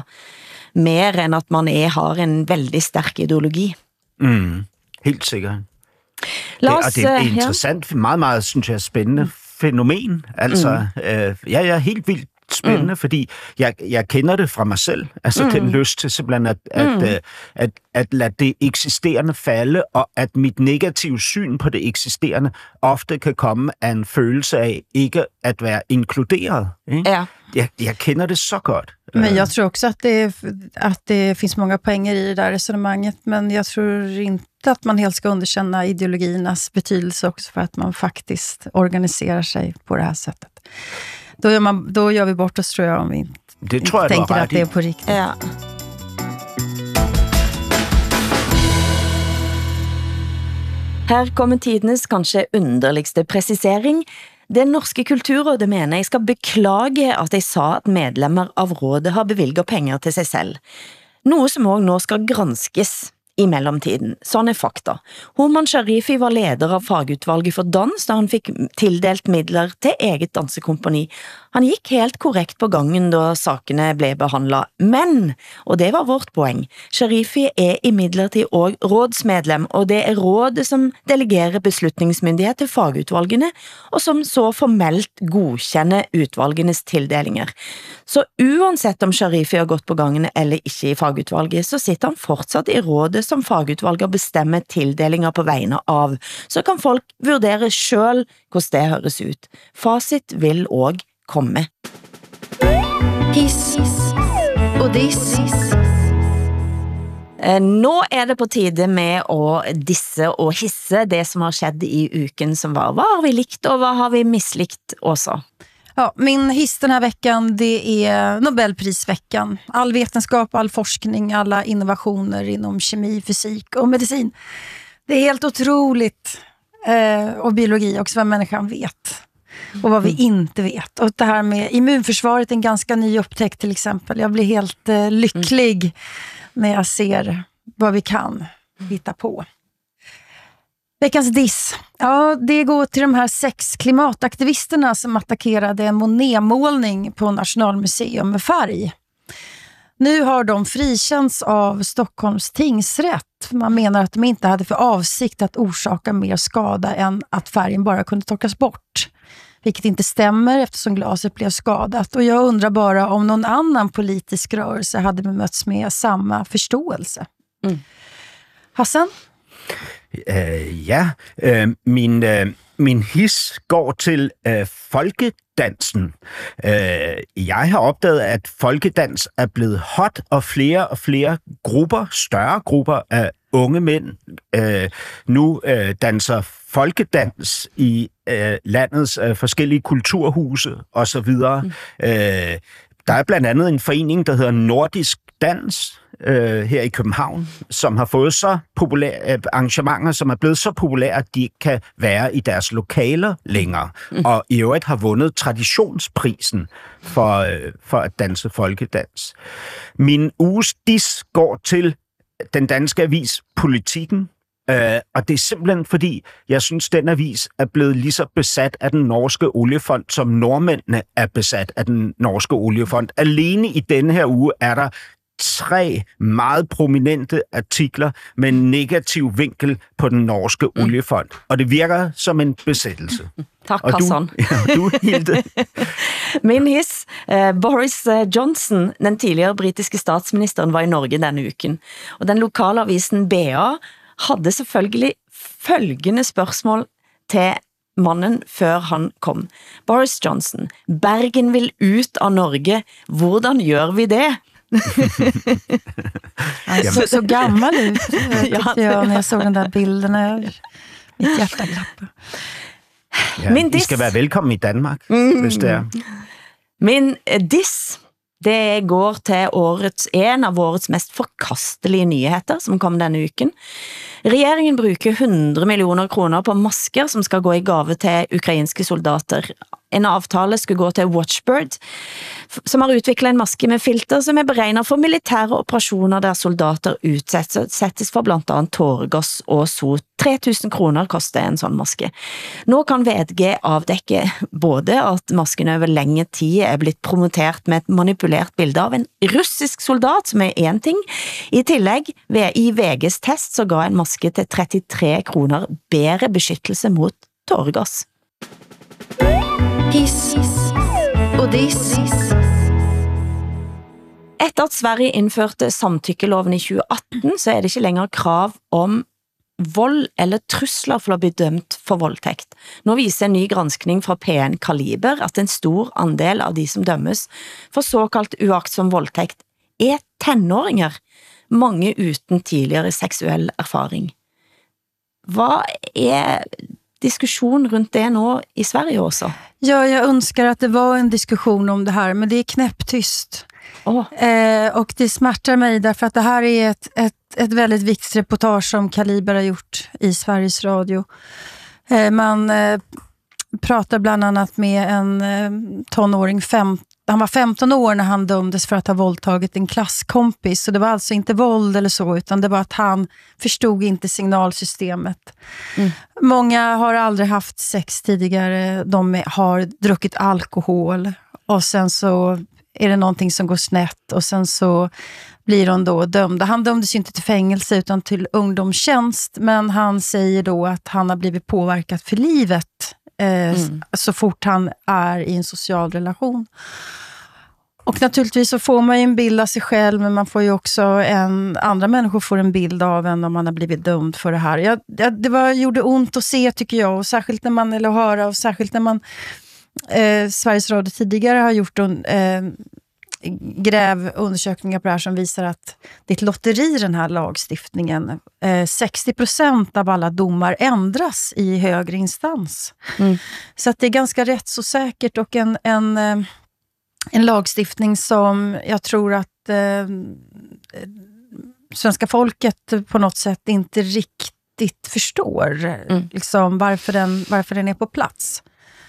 mer end at man er, har en veldig stærk ideologi. Mm. Helt sikkert. Lad Det, os, og det er et interessant, ja. meget, meget, synes jeg, spændende mm. fænomen. Altså, mm. øh, ja, jeg er helt vildt spændende, mm. fordi jeg, jeg kender det fra mig selv. Altså mm. den lyst til simpelthen at, at, mm. at, at, at lade det eksisterende falde, og at mit negative syn på det eksisterende ofte kan komme af en følelse af ikke at være inkluderet. Ikke? Ja. Jeg, jeg kender det så godt. Men jag tror också att det, att det finns många poänger i det där resonemanget, men jag tror inte att man helt ska underkänna ideologiernas betydelse också för att man faktiskt organiserar sig på det här sättet. Då gör, man, då gör vi bort oss, tror jag, om vi inte, det tror jeg, tänker att det är på riktigt. Ja. Her kommer tidenes kanskje underligste precisering. Det norske kulturrådet mener jeg skal beklage at jeg sa at medlemmer av rådet har bevilget penger til sig selv. Noe som også nå skal granskes i mellomtiden. Sånn er fakta. Homan Sharifi var leder av fagutvalget for dans, da han fikk tildelt midler til eget dansekompani. Han gikk helt korrekt på gangen da sakene ble behandlet. Men, og det var vårt poeng, Sharifi er imidlertid også rådsmedlem, og det er rådet som delegerer beslutningsmyndighet til fagutvalgene, og som så formelt godkjenner utvalgenes tildelinger. Så uansett om Sharifi har gått på gangen eller ikke i fagutvalget, så sitter han fortsatt i rådet som fagutvalget bestemmer tildelinger på vegne av. Så kan folk vurdere selv hvordan det høres ut. Fasit vil også komme. Hiss og diss. Eh, Nå er det på tide med å disse og hisse det som har skjedd i uken som var. Vad har vi likt och vad har vi misslikt också? Ja, min hiss den här veckan, det är Nobelprisveckan. All vetenskap, all forskning, alla innovationer inom kemi, fysik och medicin. Det är helt otroligt. Eh, och biologi också, vad människan vet. Och vad vi inte vet. Och det här med immunförsvaret, en ganska ny upptäckt till exempel. Jag blir helt eh, lycklig mm. när jag ser vad vi kan hitta på. Veckans diss. Ja, det går till de här sex klimataktivisterna som attackerade en Monet-målning på Nationalmuseum med färg. Nu har de frikänts av Stockholms tingsrätt. Man menar att de inte hade för avsikt att orsaka mer skada än att färgen bara kunde torkas bort. Vilket inte stämmer eftersom glaset blev skadat. Och jag undrar bara om någon annan politisk rörelse hade bemötts med samma förståelse. Mm. Hassan? Uh, ja, uh, min, uh, min hiss går til uh, folkedansen. Uh, jeg har opdaget, at folkedans er blevet hot, og flere og flere grupper, større grupper af unge mænd, uh, nu uh, danser folkedans i uh, landets uh, forskellige kulturhuse osv. Mm. Uh, der er blandt andet en forening, der hedder Nordisk Dans, øh, her i København, som har fået så populære arrangementer, som er blevet så populære, at de kan være i deres lokaler længere, mm. og i øvrigt har vundet traditionsprisen for, øh, for at danse folkedans. Min uges diss går til den danske avis Politikken, øh, og det er simpelthen fordi, jeg synes, den avis er blevet lige så besat af den norske oliefond, som nordmændene er besat af den norske oliefond. Alene i denne her uge er der tre meget prominente artikler med en negativ vinkel på den norske mm. oliefond. Og det virker som en besættelse. Tak, Hassan. Du, ja, du Hilde. Min hiss, eh, Boris Johnson, den tidligere britiske statsministeren, var i Norge denne uken. Og den lokale avisen B A hadde selvfølgelig følgende spørsmål til mannen før han kom. Boris Johnson, Bergen vil ut av Norge. Hvordan gjør vi det? Han så, så gammal ut ja, jag, när jag såg den där bilden när mitt hjärta klappade. Ja, Min diss, I skal være velkommen i Danmark, mm, hvis det er. Min diss, det går til årets, en av årets mest forkastelige nyheter som kom denne uken. Regeringen bruker hundre millioner kroner på masker som skal gå i gave til ukrainske soldater. En avtale skulle gå til Watchbird, som har utviklet en maske med filter som er beregnet for militære operasjoner der soldater utsettes for blant annet tåregass og sot. tre tusen kroner koster en sånn maske. Nå kan V G avdekke både at masken over lenge tid er blitt promotert med et manipulert bilde av en russisk soldat, som er en ting. I tillegg, i V Gs test, så ga en maske til trettitre kroner bedre beskyttelse mot tåregass. Hiss og diss. Etter at Sverige innførte samtykkeloven i tjue atten, så er det ikke lenger krav om vold eller trusler for å bli dømt for voldtekt. Nå viser en ny granskning fra P N Kaliber at en stor andel av de som dømmes for såkalt uaktsom voldtekt er tenåringer, mange uten tidligere seksuell erfaring. Hva er diskussion runt det nå i Sverige också? Ja, jag önskar att det var en diskussion om det här, men det är knäpptyst. Oh. Eh, och det smärtar mig därför att det här är ett, ett, ett väldigt viktigt reportage som Kaliber har gjort i Sveriges Radio. Eh, man eh, pratar bland annat med en eh, tonåring, fem, han var femton år när han dömdes för att ha våldtagit en klasskompis. Så det var alltså inte våld eller så, utan det var att han förstod inte signalsystemet. Mm. Många har aldrig haft sex tidigare, de har druckit alkohol och sen så är det någonting som går snett och sen så blir de då dömda. Han dömdes ju inte till fängelse utan till ungdomstjänst, men han säger då att han har blivit påverkad för livet eh, mm. så fort han är i en social relation. Och naturligtvis så får man ju en bild av sig själv, men man får ju också en, andra människor får en bild av en om man har blivit dömd för det här. Jag, jag, det var, gjorde ont att se, tycker jag, och särskilt när man, eller höra, och särskilt när man Eh, Sveriges Radio tidigare har gjort en, eh, grävundersökningar på det här som visar att det är ett lotteri, den här lagstiftningen. Eh, sextio procent av alla domar ändras i högre instans. Mm. Så att det är ganska rättsosäkert och en, en, en lagstiftning som jag tror att eh, svenska folket på något sätt inte riktigt förstår mm. liksom, varför, den, varför den är på plats.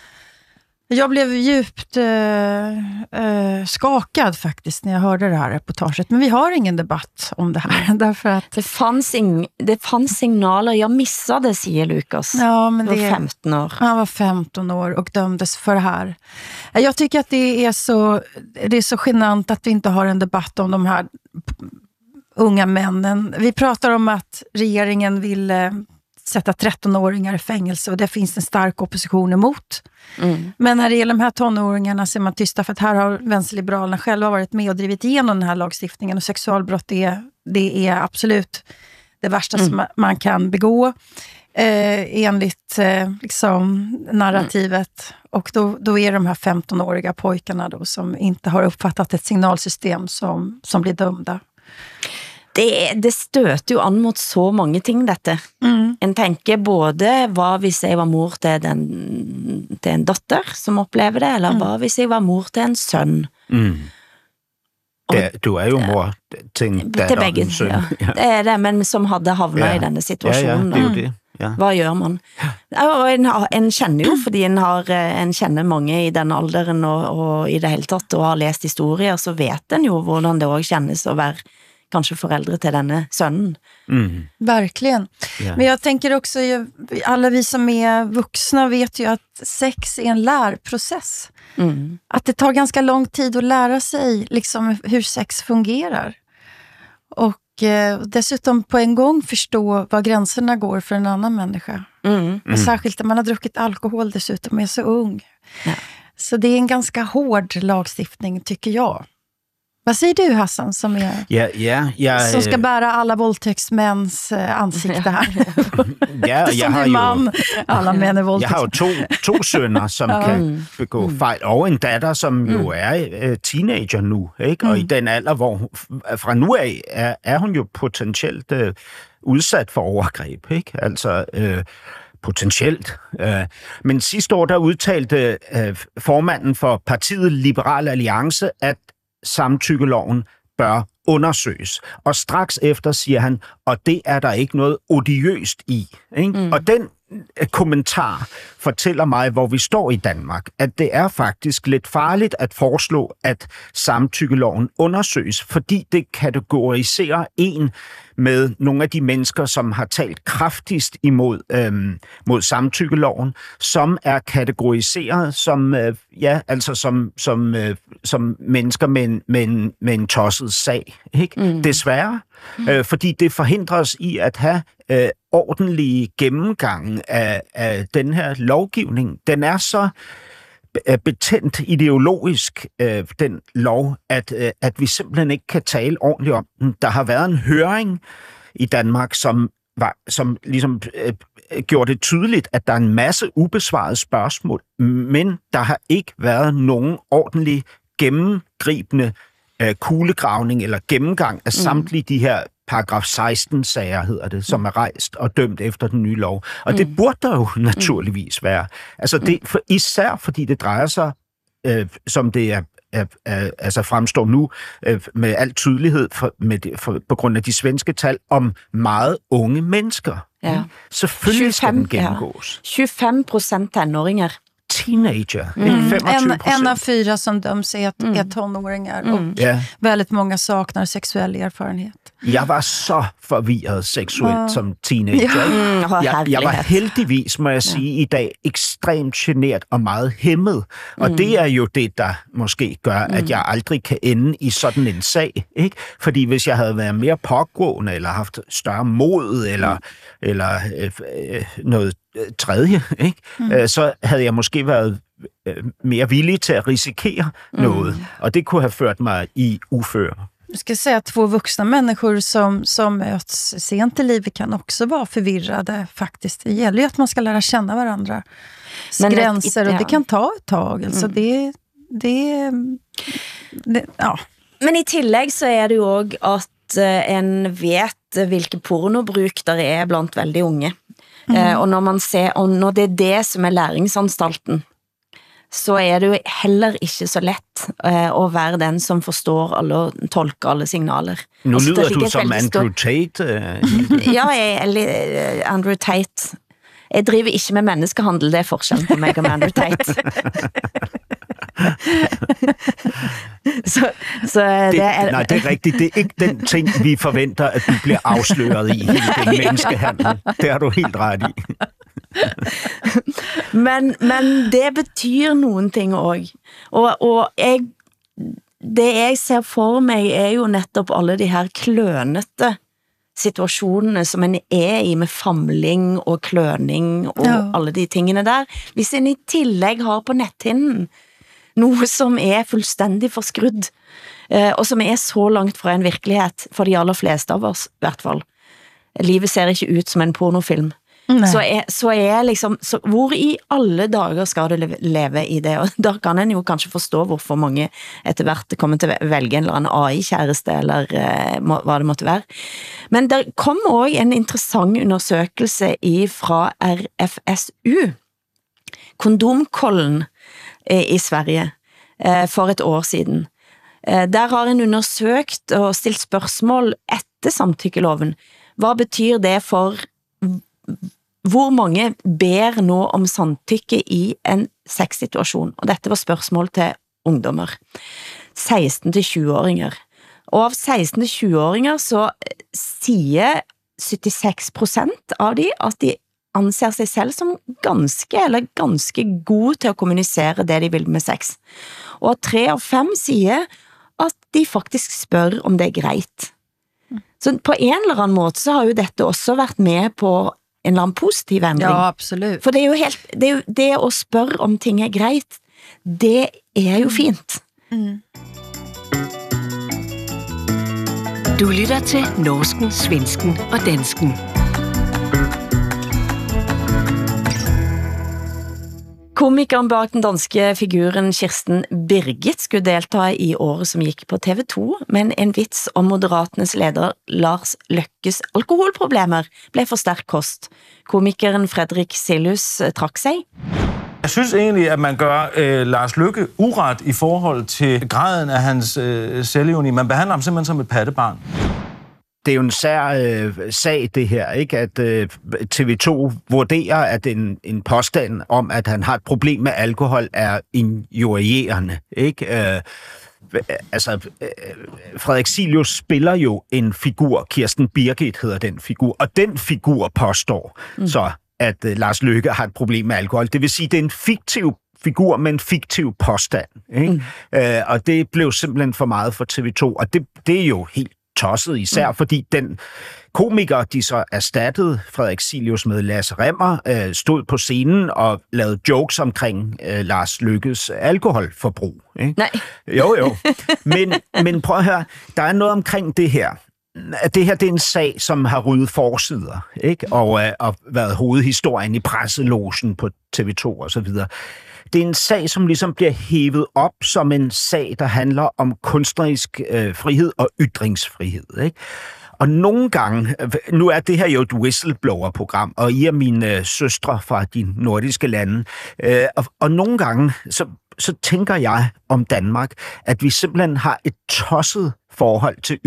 Jag blev djupt eh, eh, skakad faktiskt när jag hörde det här reportaget. Men vi har ingen debatt om det här. Därför att det fanns, ing, det fanns signaler. Jag missade, säger Lukas. Ja, men det var femton år. Han var femton år och dömdes för det här. Jag tycker att det är så, det är så genant att vi inte har en debatt om de här unga männen. Vi pratar om att regeringen vill eh, sätta trettonåringar i fängelse och det finns en stark opposition emot. Mm. Men när det gäller de här tonåringarna så är man tysta för att här har vänsterliberalerna själva varit med och drivit igenom den här lagstiftningen och sexualbrott är, det är absolut det värsta mm. som man kan begå eh, enligt eh, liksom, narrativet. Mm. Och då, då är de här femtonåriga pojkarna då, som inte har uppfattat ett signalsystem som, som blir dömda. Det, det støter jo an mot så mange ting, dette. Mm. En tenker både, hva hvis jeg var mor til, den, til en dotter som opplever det, eller mm. hva hvis jeg var mor til en sønn. Mm. Det, du er jo mor til en datter til begge, en søn. Ja. Ja. Det er det, men som hadde havnet ja. I denne situasjonen. Ja, ja, det er jo det. Ja. Hva gjør man? Og en, en kjenner jo, fordi en, har, en kjenner mange i den alderen og, og i det hele tatt, og har lest historier, så vet en jo hvordan det også kjennes å være kanske föräldrar till denna sönnen. Mm. Verkligen. Yeah. Men jag tänker också, alla vi som är vuxna vet ju att sex är en lärprocess. Mm. Att det tar ganska lång tid att lära sig liksom hur sex fungerar. Och eh, dessutom på en gång förstå var gränserna går för en annan människa. Mm. Mm. Särskilt när man har druckit alkohol dessutom är så ung. Ja. Så det är en ganska hård lagstiftning tycker jag. Vad säger du, Hassan, som, är, ja, ja, ja, som ska bära alla våldtäktsmäns ansikte här? Ja, som jag har man, ju, alla män är våldtäktsmän. Jag har to, to söner som ja. Kan begå fejl, och en datter som mm. jo är teenager nu, ikke? Mm. Och i den alder, hvor fra nu af er, er hun jo potentielt uh, udsat for overgreb, ikke? Altså uh, potentielt. Uh, men sidste år, der udtalte uh, formanden for partiet Liberal Alliance, at samtykkeloven bør undersøges. Og straks efter siger han, og det er der ikke noget odiøst i. Ikke? Mm. Og den kommentar fortæller mig, hvor vi står i Danmark, at det er faktisk lidt farligt at foreslå, at samtykkeloven undersøges, fordi det kategoriserer en med nogle af de mennesker, som har talt kraftigst imod øhm, mod samtykkeloven, som er kategoriseret som øh, ja, altså som som øh, som mennesker med en, med en, med en tosset sag, ikke? Mm. Desværre, mm. øh, fordi det forhindrer os i at have øh, ordentlige gennemgang af, af den her lovgivning. Den er så betændt ideologisk, øh, den lov, at, øh, at vi simpelthen ikke kan tale ordentligt om den. Der har været en høring i Danmark, som, var, som ligesom øh, gjorde det tydeligt, at der er en masse ubesvarede spørgsmål, men der har ikke været nogen ordentlig gennemgribende øh, kuglegravning eller gennemgang af samtlige de her paragraf seksten-sager, hedder det, som er rejst og dømt efter den nye lov. Og mm. det burde der jo naturligvis være. Altså det, for, især fordi det drejer sig, øh, som det er, er, er, altså fremstår nu, øh, med al tydelighed for, med det, for, på grund af de svenske tal, om meget unge mennesker. Ja. Selvfølgelig skal den gennemgås. Ja. tjugofem procent tenåringer. Teenager. Mm. En, en av fyra som döms är, mm. är tonåringar mm. och yeah. väldigt många saknar sexuell erfarenhet. Jeg var så forvirret seksuelt uh. som teenager. Ja. Mm, jeg, jeg var heldigvis, må jeg sige, ja. I dag ekstremt genert og meget hæmmet. Og mm. det er jo det, der måske gør, at mm. jeg aldrig kan ende i sådan en sag. Ikke? Fordi hvis jeg havde været mere pågående, eller haft større mod, eller, mm. eller øh, øh, noget tredje, ikke? Mm. Øh, så havde jeg måske været øh, mere villig til at risikere mm. noget. Og det kunne have ført mig i uføre. Jag ska säga att två vuxna människor som, som möts sent i livet kan också vara förvirrade faktiskt. Det gäller ju att man ska lära känna varandra. Men gränser, och det kan ta ett tag. Alltså mm. det, det, det ja. Men i tillegg så er det jo også at en vet hvilke pornobruk der er blant veldig unge. Mm. Eh, og når man ser, og når det er det som er læringsanstalten, så er det jo heller ikke så lett eh, å være den som forstår alle og tolker alle signaler. Nu altså, lyder du som Andrew stor... Tate. Uh... ja, jeg, eller Andrew Tate. Jeg driver ikke med menneskehandel, det er forskjellen på meg og Andrew Tate. så, så det, det er... Nej, det er rigtigt. Det er ikke den ting, vi forventer, at du bliver afsløret i, hele den menneskehandel. Det har du helt ret i. men, men det betyr noen ting også. Og, og jeg, det jeg ser for meg er jo nettopp alle de her klønete situasjonene som en er i med famling og kløning og ja. Alle de tingene der. Hvis en i tillegg har på netthinnen noe som er fullstendig forskrudd, eh, og som er så langt fra en virkelighet for de aller fleste av oss, i hvert fall. Livet ser ikke ut som en pornofilm. Så er, så er liksom, så hvor i alle dager skal du leve i det? Og der kan en jo kanskje forstå hvorfor mange etter hvert kommer til å velge en eller annen A I-kjæreste, eller eh, må, hva det måtte være. Men der kom også en interessant undersøkelse fra R F S U, Kondomkollen eh, i Sverige, eh, for et år siden. Eh, der har en undersøkt og stilt spørsmål etter samtykkeloven. Hva betyr det for hvor mange ber nå om samtykke i en sexsituasjon? Og dette var spørsmål til ungdommer. seksten til tjue-åringer. Og av seksten til tjue-åringer så sier syttiseks prosent av de at de anser seg selv som ganske eller ganske god til å kommunisere det de vil med sex. Og tre av fem sier at de faktisk spør om det er greit. Så på en eller annen måte så har jo dette også vært med på en eller annen positiv endring. Ja, absolut. For det er jo helt, det, er jo, det å spørre om ting er greit, det er jo fint. Mm. Du lytter til norsken, svensken og dansken. Komikeren bak den danske figuren Kirsten Birgit skulle delta i året som gikk på T V to, men en vits om Moderaternes leder Lars Løkkes alkoholproblemer ble for sterk kost. Komikeren Fredrik Silhus trakk seg. Jeg synes egentlig, at man gør øh, Lars Løkke uret i forhold til graden af hans øh, selvironi. Man behandler ham simpelthen som et pattebarn. Det er jo en sær øh, sag, det her, ikke? At øh, T V to vurderer, at en, en påstand om, at han har et problem med alkohol, er injurierende, ikke? Øh, altså, øh, Frederik Silhus spiller jo en figur, Kirsten Birgit hedder den figur, og den figur påstår mm. så, at øh, Lars Løkke har et problem med alkohol. Det vil sige, det er en fiktiv figur med en fiktiv påstand, ikke? Mm. Øh, og det blev simpelthen for meget for T V to, og det, det er jo helt tosset, især mm. fordi den komiker, de så erstattede Frederik Silhus med Lasse Rimmer, øh, stod på scenen og lavede jokes omkring øh, Lars Løkkes alkoholforbrug. Ikke? Nej. Jo, jo. Men, men prøv at høre, der er noget omkring det her. Det her, det er en sag, som har ryddet forsider, ikke? Og, øh, og været hovedhistorien i presselogen på T V to og så videre. Det er en sag, som ligesom bliver hævet op som en sag, der handler om kunstnerisk øh, frihed og ytringsfrihed, ikke? Og nogle gange, nu er det her jo et whistleblower-program, og I er mine øh, søstre fra de nordiske lande, øh, og, og nogle gange, så, så tænker jeg om Danmark, at vi simpelthen har et tosset forhold til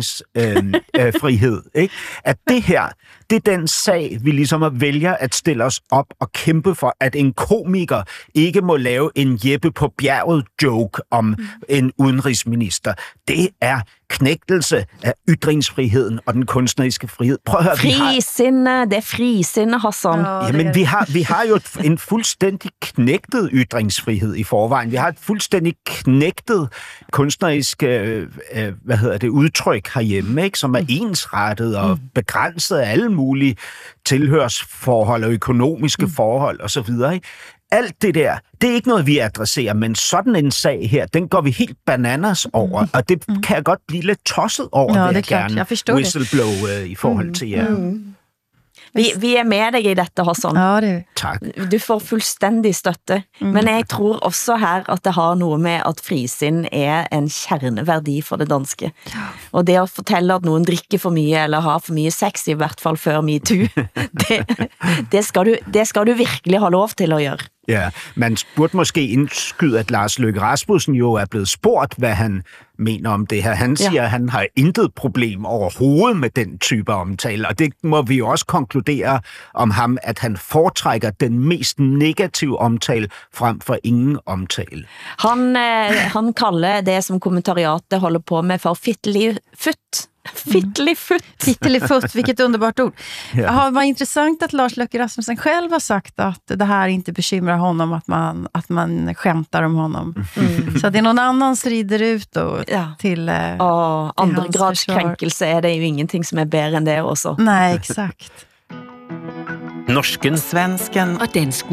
ytringsfrihed, øh, ikke? At det her, det er den sag, vi ligesom vælger at stille os op og kæmpe for, at en komiker ikke må lave en Jeppe på bjerget joke om mm. en udenrigsminister. Det er knægtelse af ytringsfriheden og den kunstneriske frihed. Prøv at høre, Frisinde, har... det er frisinde, Hassan. Ja, Jamen, vi har, vi har jo en fuldstændig knægtet ytringsfrihed i forvejen. Vi har et fuldstændig knægtet kunstnerisk øh, øh, hvad hedder det, udtryk herhjemme, ikke? Som er ensrettet og begrænset af alle mulige tilhørsforhold og økonomiske mm. forhold og så videre, ikke? Alt det der, det er ikke noget, vi adresserer, men sådan en sag her, den går vi helt bananas over, mm. og det mm. kan jeg godt blive lidt tosset over, ja, det er klart. gerne jeg forstår whistleblow det. Uh, i forhold mm. til jer. Mm. Vi, vi er med dig i dette, Hassan. Ja, det. Tak. Du får fuldstændig støtte. Mm. Men jeg tror også her, at det har noget med, at frisind er en kjerneverdi for det danske. Og det at fortælle, at nogen drikker for mye, eller har for mye sex, i hvert fall før MeToo, det, det, skal du, det skal du virkelig ha lov til at gøre. Ja, man burde måske indskyde, at Lars Løkke Rasmussen jo er blevet spurgt, hvad han mener om det her. Han siger, ja. At han har intet problem overhovedet med den type omtale, og det må vi jo også konkludere om ham, at han foretrækker den mest negative omtale frem for ingen omtale. Han, eh, han kalder det, som kommentariatet holder på med, for fittelifutt. Fittelifutt. Mm. Fittelifutt, vilket underbart ord. Ja. Ja, vad intressant att Lars Løkke Rasmussen själv har sagt att det här inte bekymrar honom, att man, att man skämtar om honom. Mm. Så att det är någon annan strider ut då ja. till, eh, och till andra grads kränkelse är det ju ingenting som är bättre än det också. Nej, exakt. Norsken, svensken og dansken.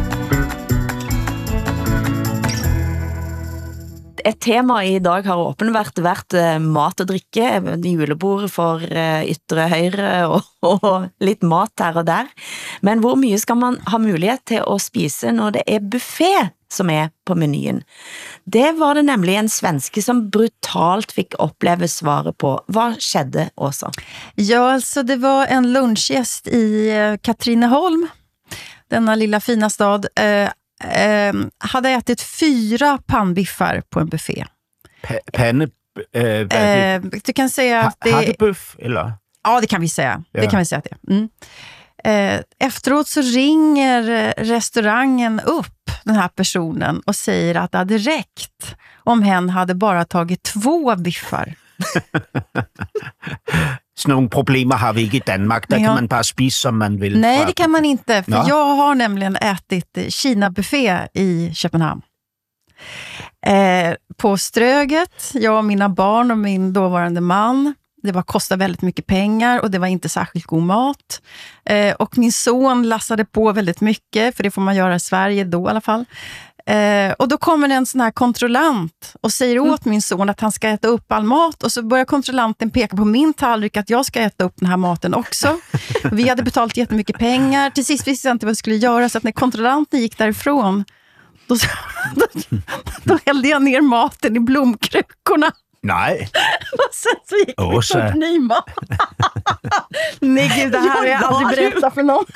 Et tema i dag har åpenbart vært mat og drikke, julebord for ytre høyre og, og litt mat her og der. Men hvor mye skal man ha mulighet til å spise når det er buffet som er på menyen? Det var det nemlig en svenske som brutalt fikk oppleve svaret på. Hva skjedde, Åsa? Ja, alltså det var en lunchgäst i Katrineholm, denna lilla fina stad, eh, Eh, hade ätit fyra pannbiffar på en buffé. Pa- panne... Eh, eh, du kan säga att det... Hagebuff, eller? Ja, det kan vi säga. Ja. Det kan vi säga att det mm. eh, Efteråt så ringer restaurangen upp den här personen och säger att det hade räckt om hen hade bara tagit två biffar. Sådan nogle problemer har vi ikke i Danmark. Der ja. Kan man bare spise, som man vil. Nej, fra... det kan man inte. För Nå? jag har nämligen ätit Kina-buffé i Köpenhamn. Eh, på Ströget, jag och mina barn och min dåvarande man. Det var kostade väldigt mycket pengar och det var inte särskilt god mat. Eh, och min son lassade på väldigt mycket, för det får man göra i Sverige då i alla fall. Eh, och då kommer en sån här kontrollant och säger åt mm. min son att han ska äta upp all mat, och så börjar kontrollanten peka på min tallrik att jag ska äta upp den här maten också. Vi hade betalt jättemycket pengar. Till sist visste jag inte vad jag skulle göra, så att när kontrollanten gick därifrån då, då, då hällde jag ner maten i blomkrukorna. Nej. Och sen så gick vi upp ny mat. Nej gud, det här har jag aldrig berättat för någon.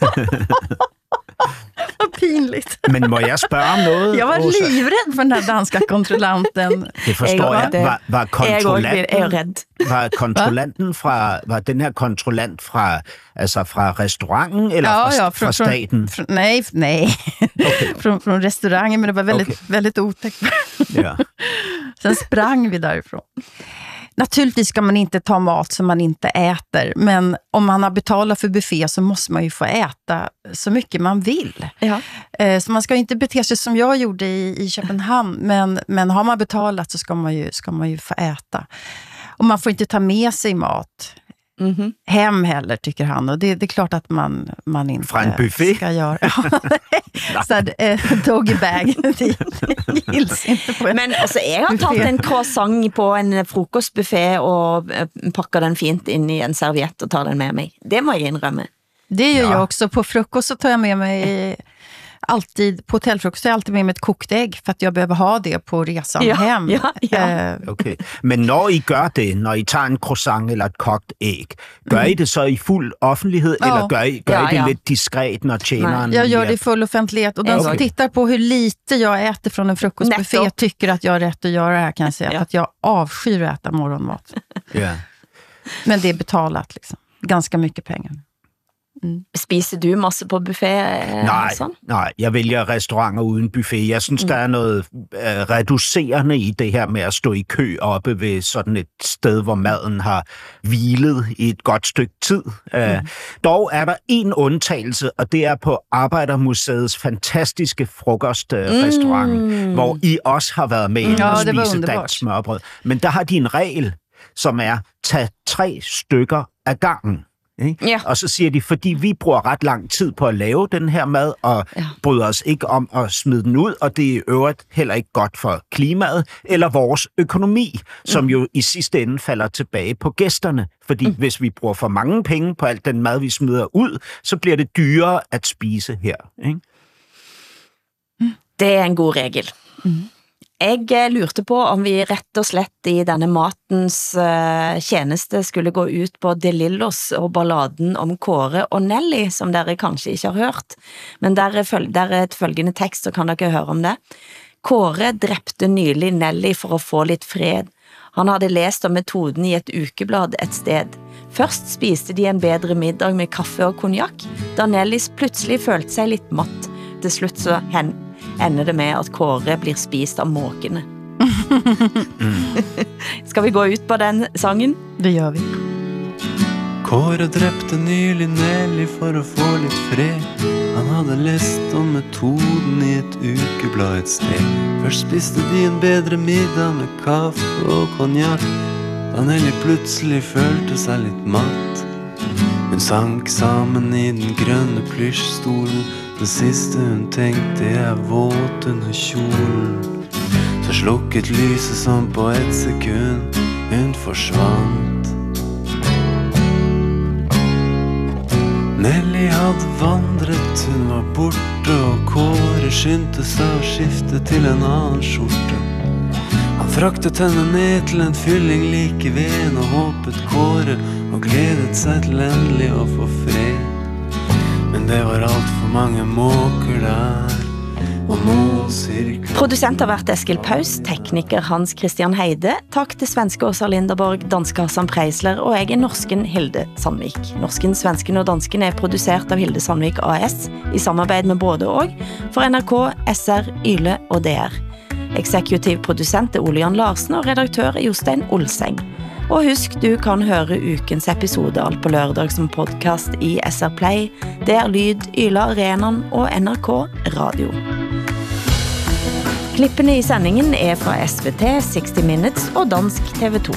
Vad pinligt. Men må jeg spørge om noget? Jag var Åsa? livrädd för den här danska kontrollanten. Det forstår jeg. Var, var kontrollanten, var kontrollanten fra, var den her kontrollant fra, altså fra restauranten eller ja, fra, ja, fra från, staten? Från, nej, nej. Okay. från, från restaurangen, men det var väldigt, okay. väldigt otäckt. Ja. Sen sprang vi därifrån. Naturligtvis ska man inte ta mat som man inte äter, men om man har betalat för buffé så måste man ju få äta så mycket man vill. Ja. Så man ska ju inte bete sig som jag gjorde i, i Köpenhamn, men, men har man betalat så ska man ju, ska man ju få äta. Och man får inte ta med sig mat mm-hmm. hem heller, tycker han. Och det, det är klart att man, man inte Fra en buffet? ska göra. Så att, eh, doggy bag, det gills inte på en. Men altså, jeg har taget en croissant på en frokostbuffet og pakker den fint in i en serviett og tar den med mig. Det må jeg indrømme. Det gör ja. jag också. På frukost så tar jag med mig alltid, på hotellfrukost tar jeg alltid med mig ett kokt ägg, för att jag behöver ha det på resan ja, hem. Ja, ja. Uh, okay. Men når I gør det, når I tager en croissant eller et kogt æg, gør mm. I det så i fuld offentlighed, ja. Eller gør I, gør ja, I det ja. Lidt diskret, når tjeneren... Nej, jag gör det i full offentlighet, och den okay. som tittar på hur lite jag äter från en frukostbuffé Netto. Tycker att jag har rätt att göra det här, kan jag säga. Ja. För att jag avskyr att äta morgonmat. Ja. Men det är betalat liksom. Ganska mycket pengar. Mm. Spiser du masse på buffet? Nej, sådan? nej, jeg vælger restauranter uden buffet. Jeg synes, mm. der er noget øh, reducerende i det her med at stå i kø oppe ved sådan et sted, hvor maden har hvilet i et godt stykke tid. Mm. Øh, dog er der en undtagelse, og det er på Arbejdermuseets fantastiske frokostrestaurant, mm. hvor I også har været med mm. og spise dansk smørbrød. Men der har de en regel, som er, tag tre stykker ad gangen. Ikke? Ja. Og så siger de, fordi vi bruger ret lang tid på at lave den her mad, og ja. bryder os ikke om at smide den ud, og det er i øvrigt heller ikke godt for klimaet, eller vores økonomi, som mm. jo i sidste ende falder tilbage på gæsterne. Fordi mm. hvis vi bruger for mange penge på alt den mad, vi smider ud, så bliver det dyrere at spise her. Ikke? Det er en god regel. Mm. Jeg lurte på om vi rett og slett i denne matens uh, tjeneste skulle gå ut på De Lillos og balladen om Kåre og Nelly, som dere kanskje ikke har hørt. Men der er, føl- der er et følgende tekst, så kan dere høre om det. Kåre drepte nylig Nelly for å få litt fred. Han hadde lest om metoden i et ukeblad et sted. Først spiste de en bedre middag med kaffe og konjakk, da Nelly plutselig følte seg litt matt. Til slutt så hen ender det med at Kåre blir spist av måkene. Skal vi gå ut på den sangen? Det gjør vi. Kåre drepte nylig Nelly for å få litt fred. Han hadde lest om metoden i et ukeblad et sted. Først spiste de en bedre middag med kaffe og konjakk, da Nelly plutselig følte seg litt matt. Hun sank sammen i den grønne plysjstolen. Det siste hun tenkte er våt under kjolen. Så slukket lyset som på et sekund hun forsvant. Nelly hadde vandret, hun var borte, og Kåre skyndte seg å skifte til en annen skjorte. Han fraktet henne ned til en fylling like ved og håpet Kåre, og gledet seg til endelig å få fred. Men det var alt for mange måker der, og noen sirkler. Produsent har vært Eskil Paus, tekniker Hans Christian Heide, takk til svenske Åsa Linderborg, danske Hassan Preisler, og jeg er norsken Hilde Sandvik. Norsken, svensken og dansken er produsert av Hilde Sandvik A S, i samarbeid med både og, for N R K, S R, Yle og D R. Eksekutiv produsent er Ole Jan Larsen, og redaktør er Jostein Olseng. Og husk, du kan høre ukens episode alt på lørdag som podcast i S R Play, D R Lyd, Yle Arenaen og N R K Radio. Klippene i sendingen er fra S V T, seksti Minutes og dansk T V to.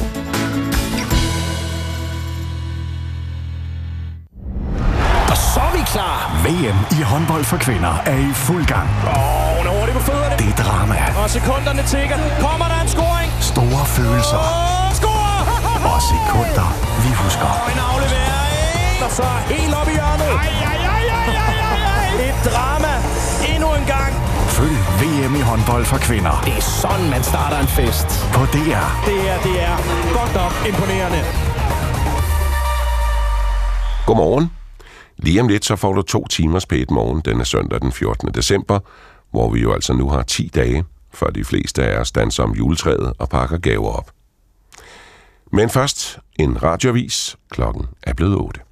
Og så er vi klar! V M i håndbold for kvinder er i fuld gang. Åh, hun er hurtigt på fødderne. Det er drama. Og sekunderne tikker. Kommer der en scoring? Store følelser. Åh, score! Og sekunder, vi husker. Og en aflevering. Og så helt op i hjørnet. Ej, ej, ej, ej, ej, ej. Et drama. Endnu en gang. Følg V M i håndbold for kvinder. Det er sådan, man starter en fest. På D R. Det er, det er godt nok imponerende. Godmorgen. Lige om lidt så får du to timers P et Morgen denne søndag den fjortende december, hvor vi jo altså nu har ti dage, før de fleste af os danser om juletræet og pakker gaver op. Men først en radioavis. Klokken er blevet otte.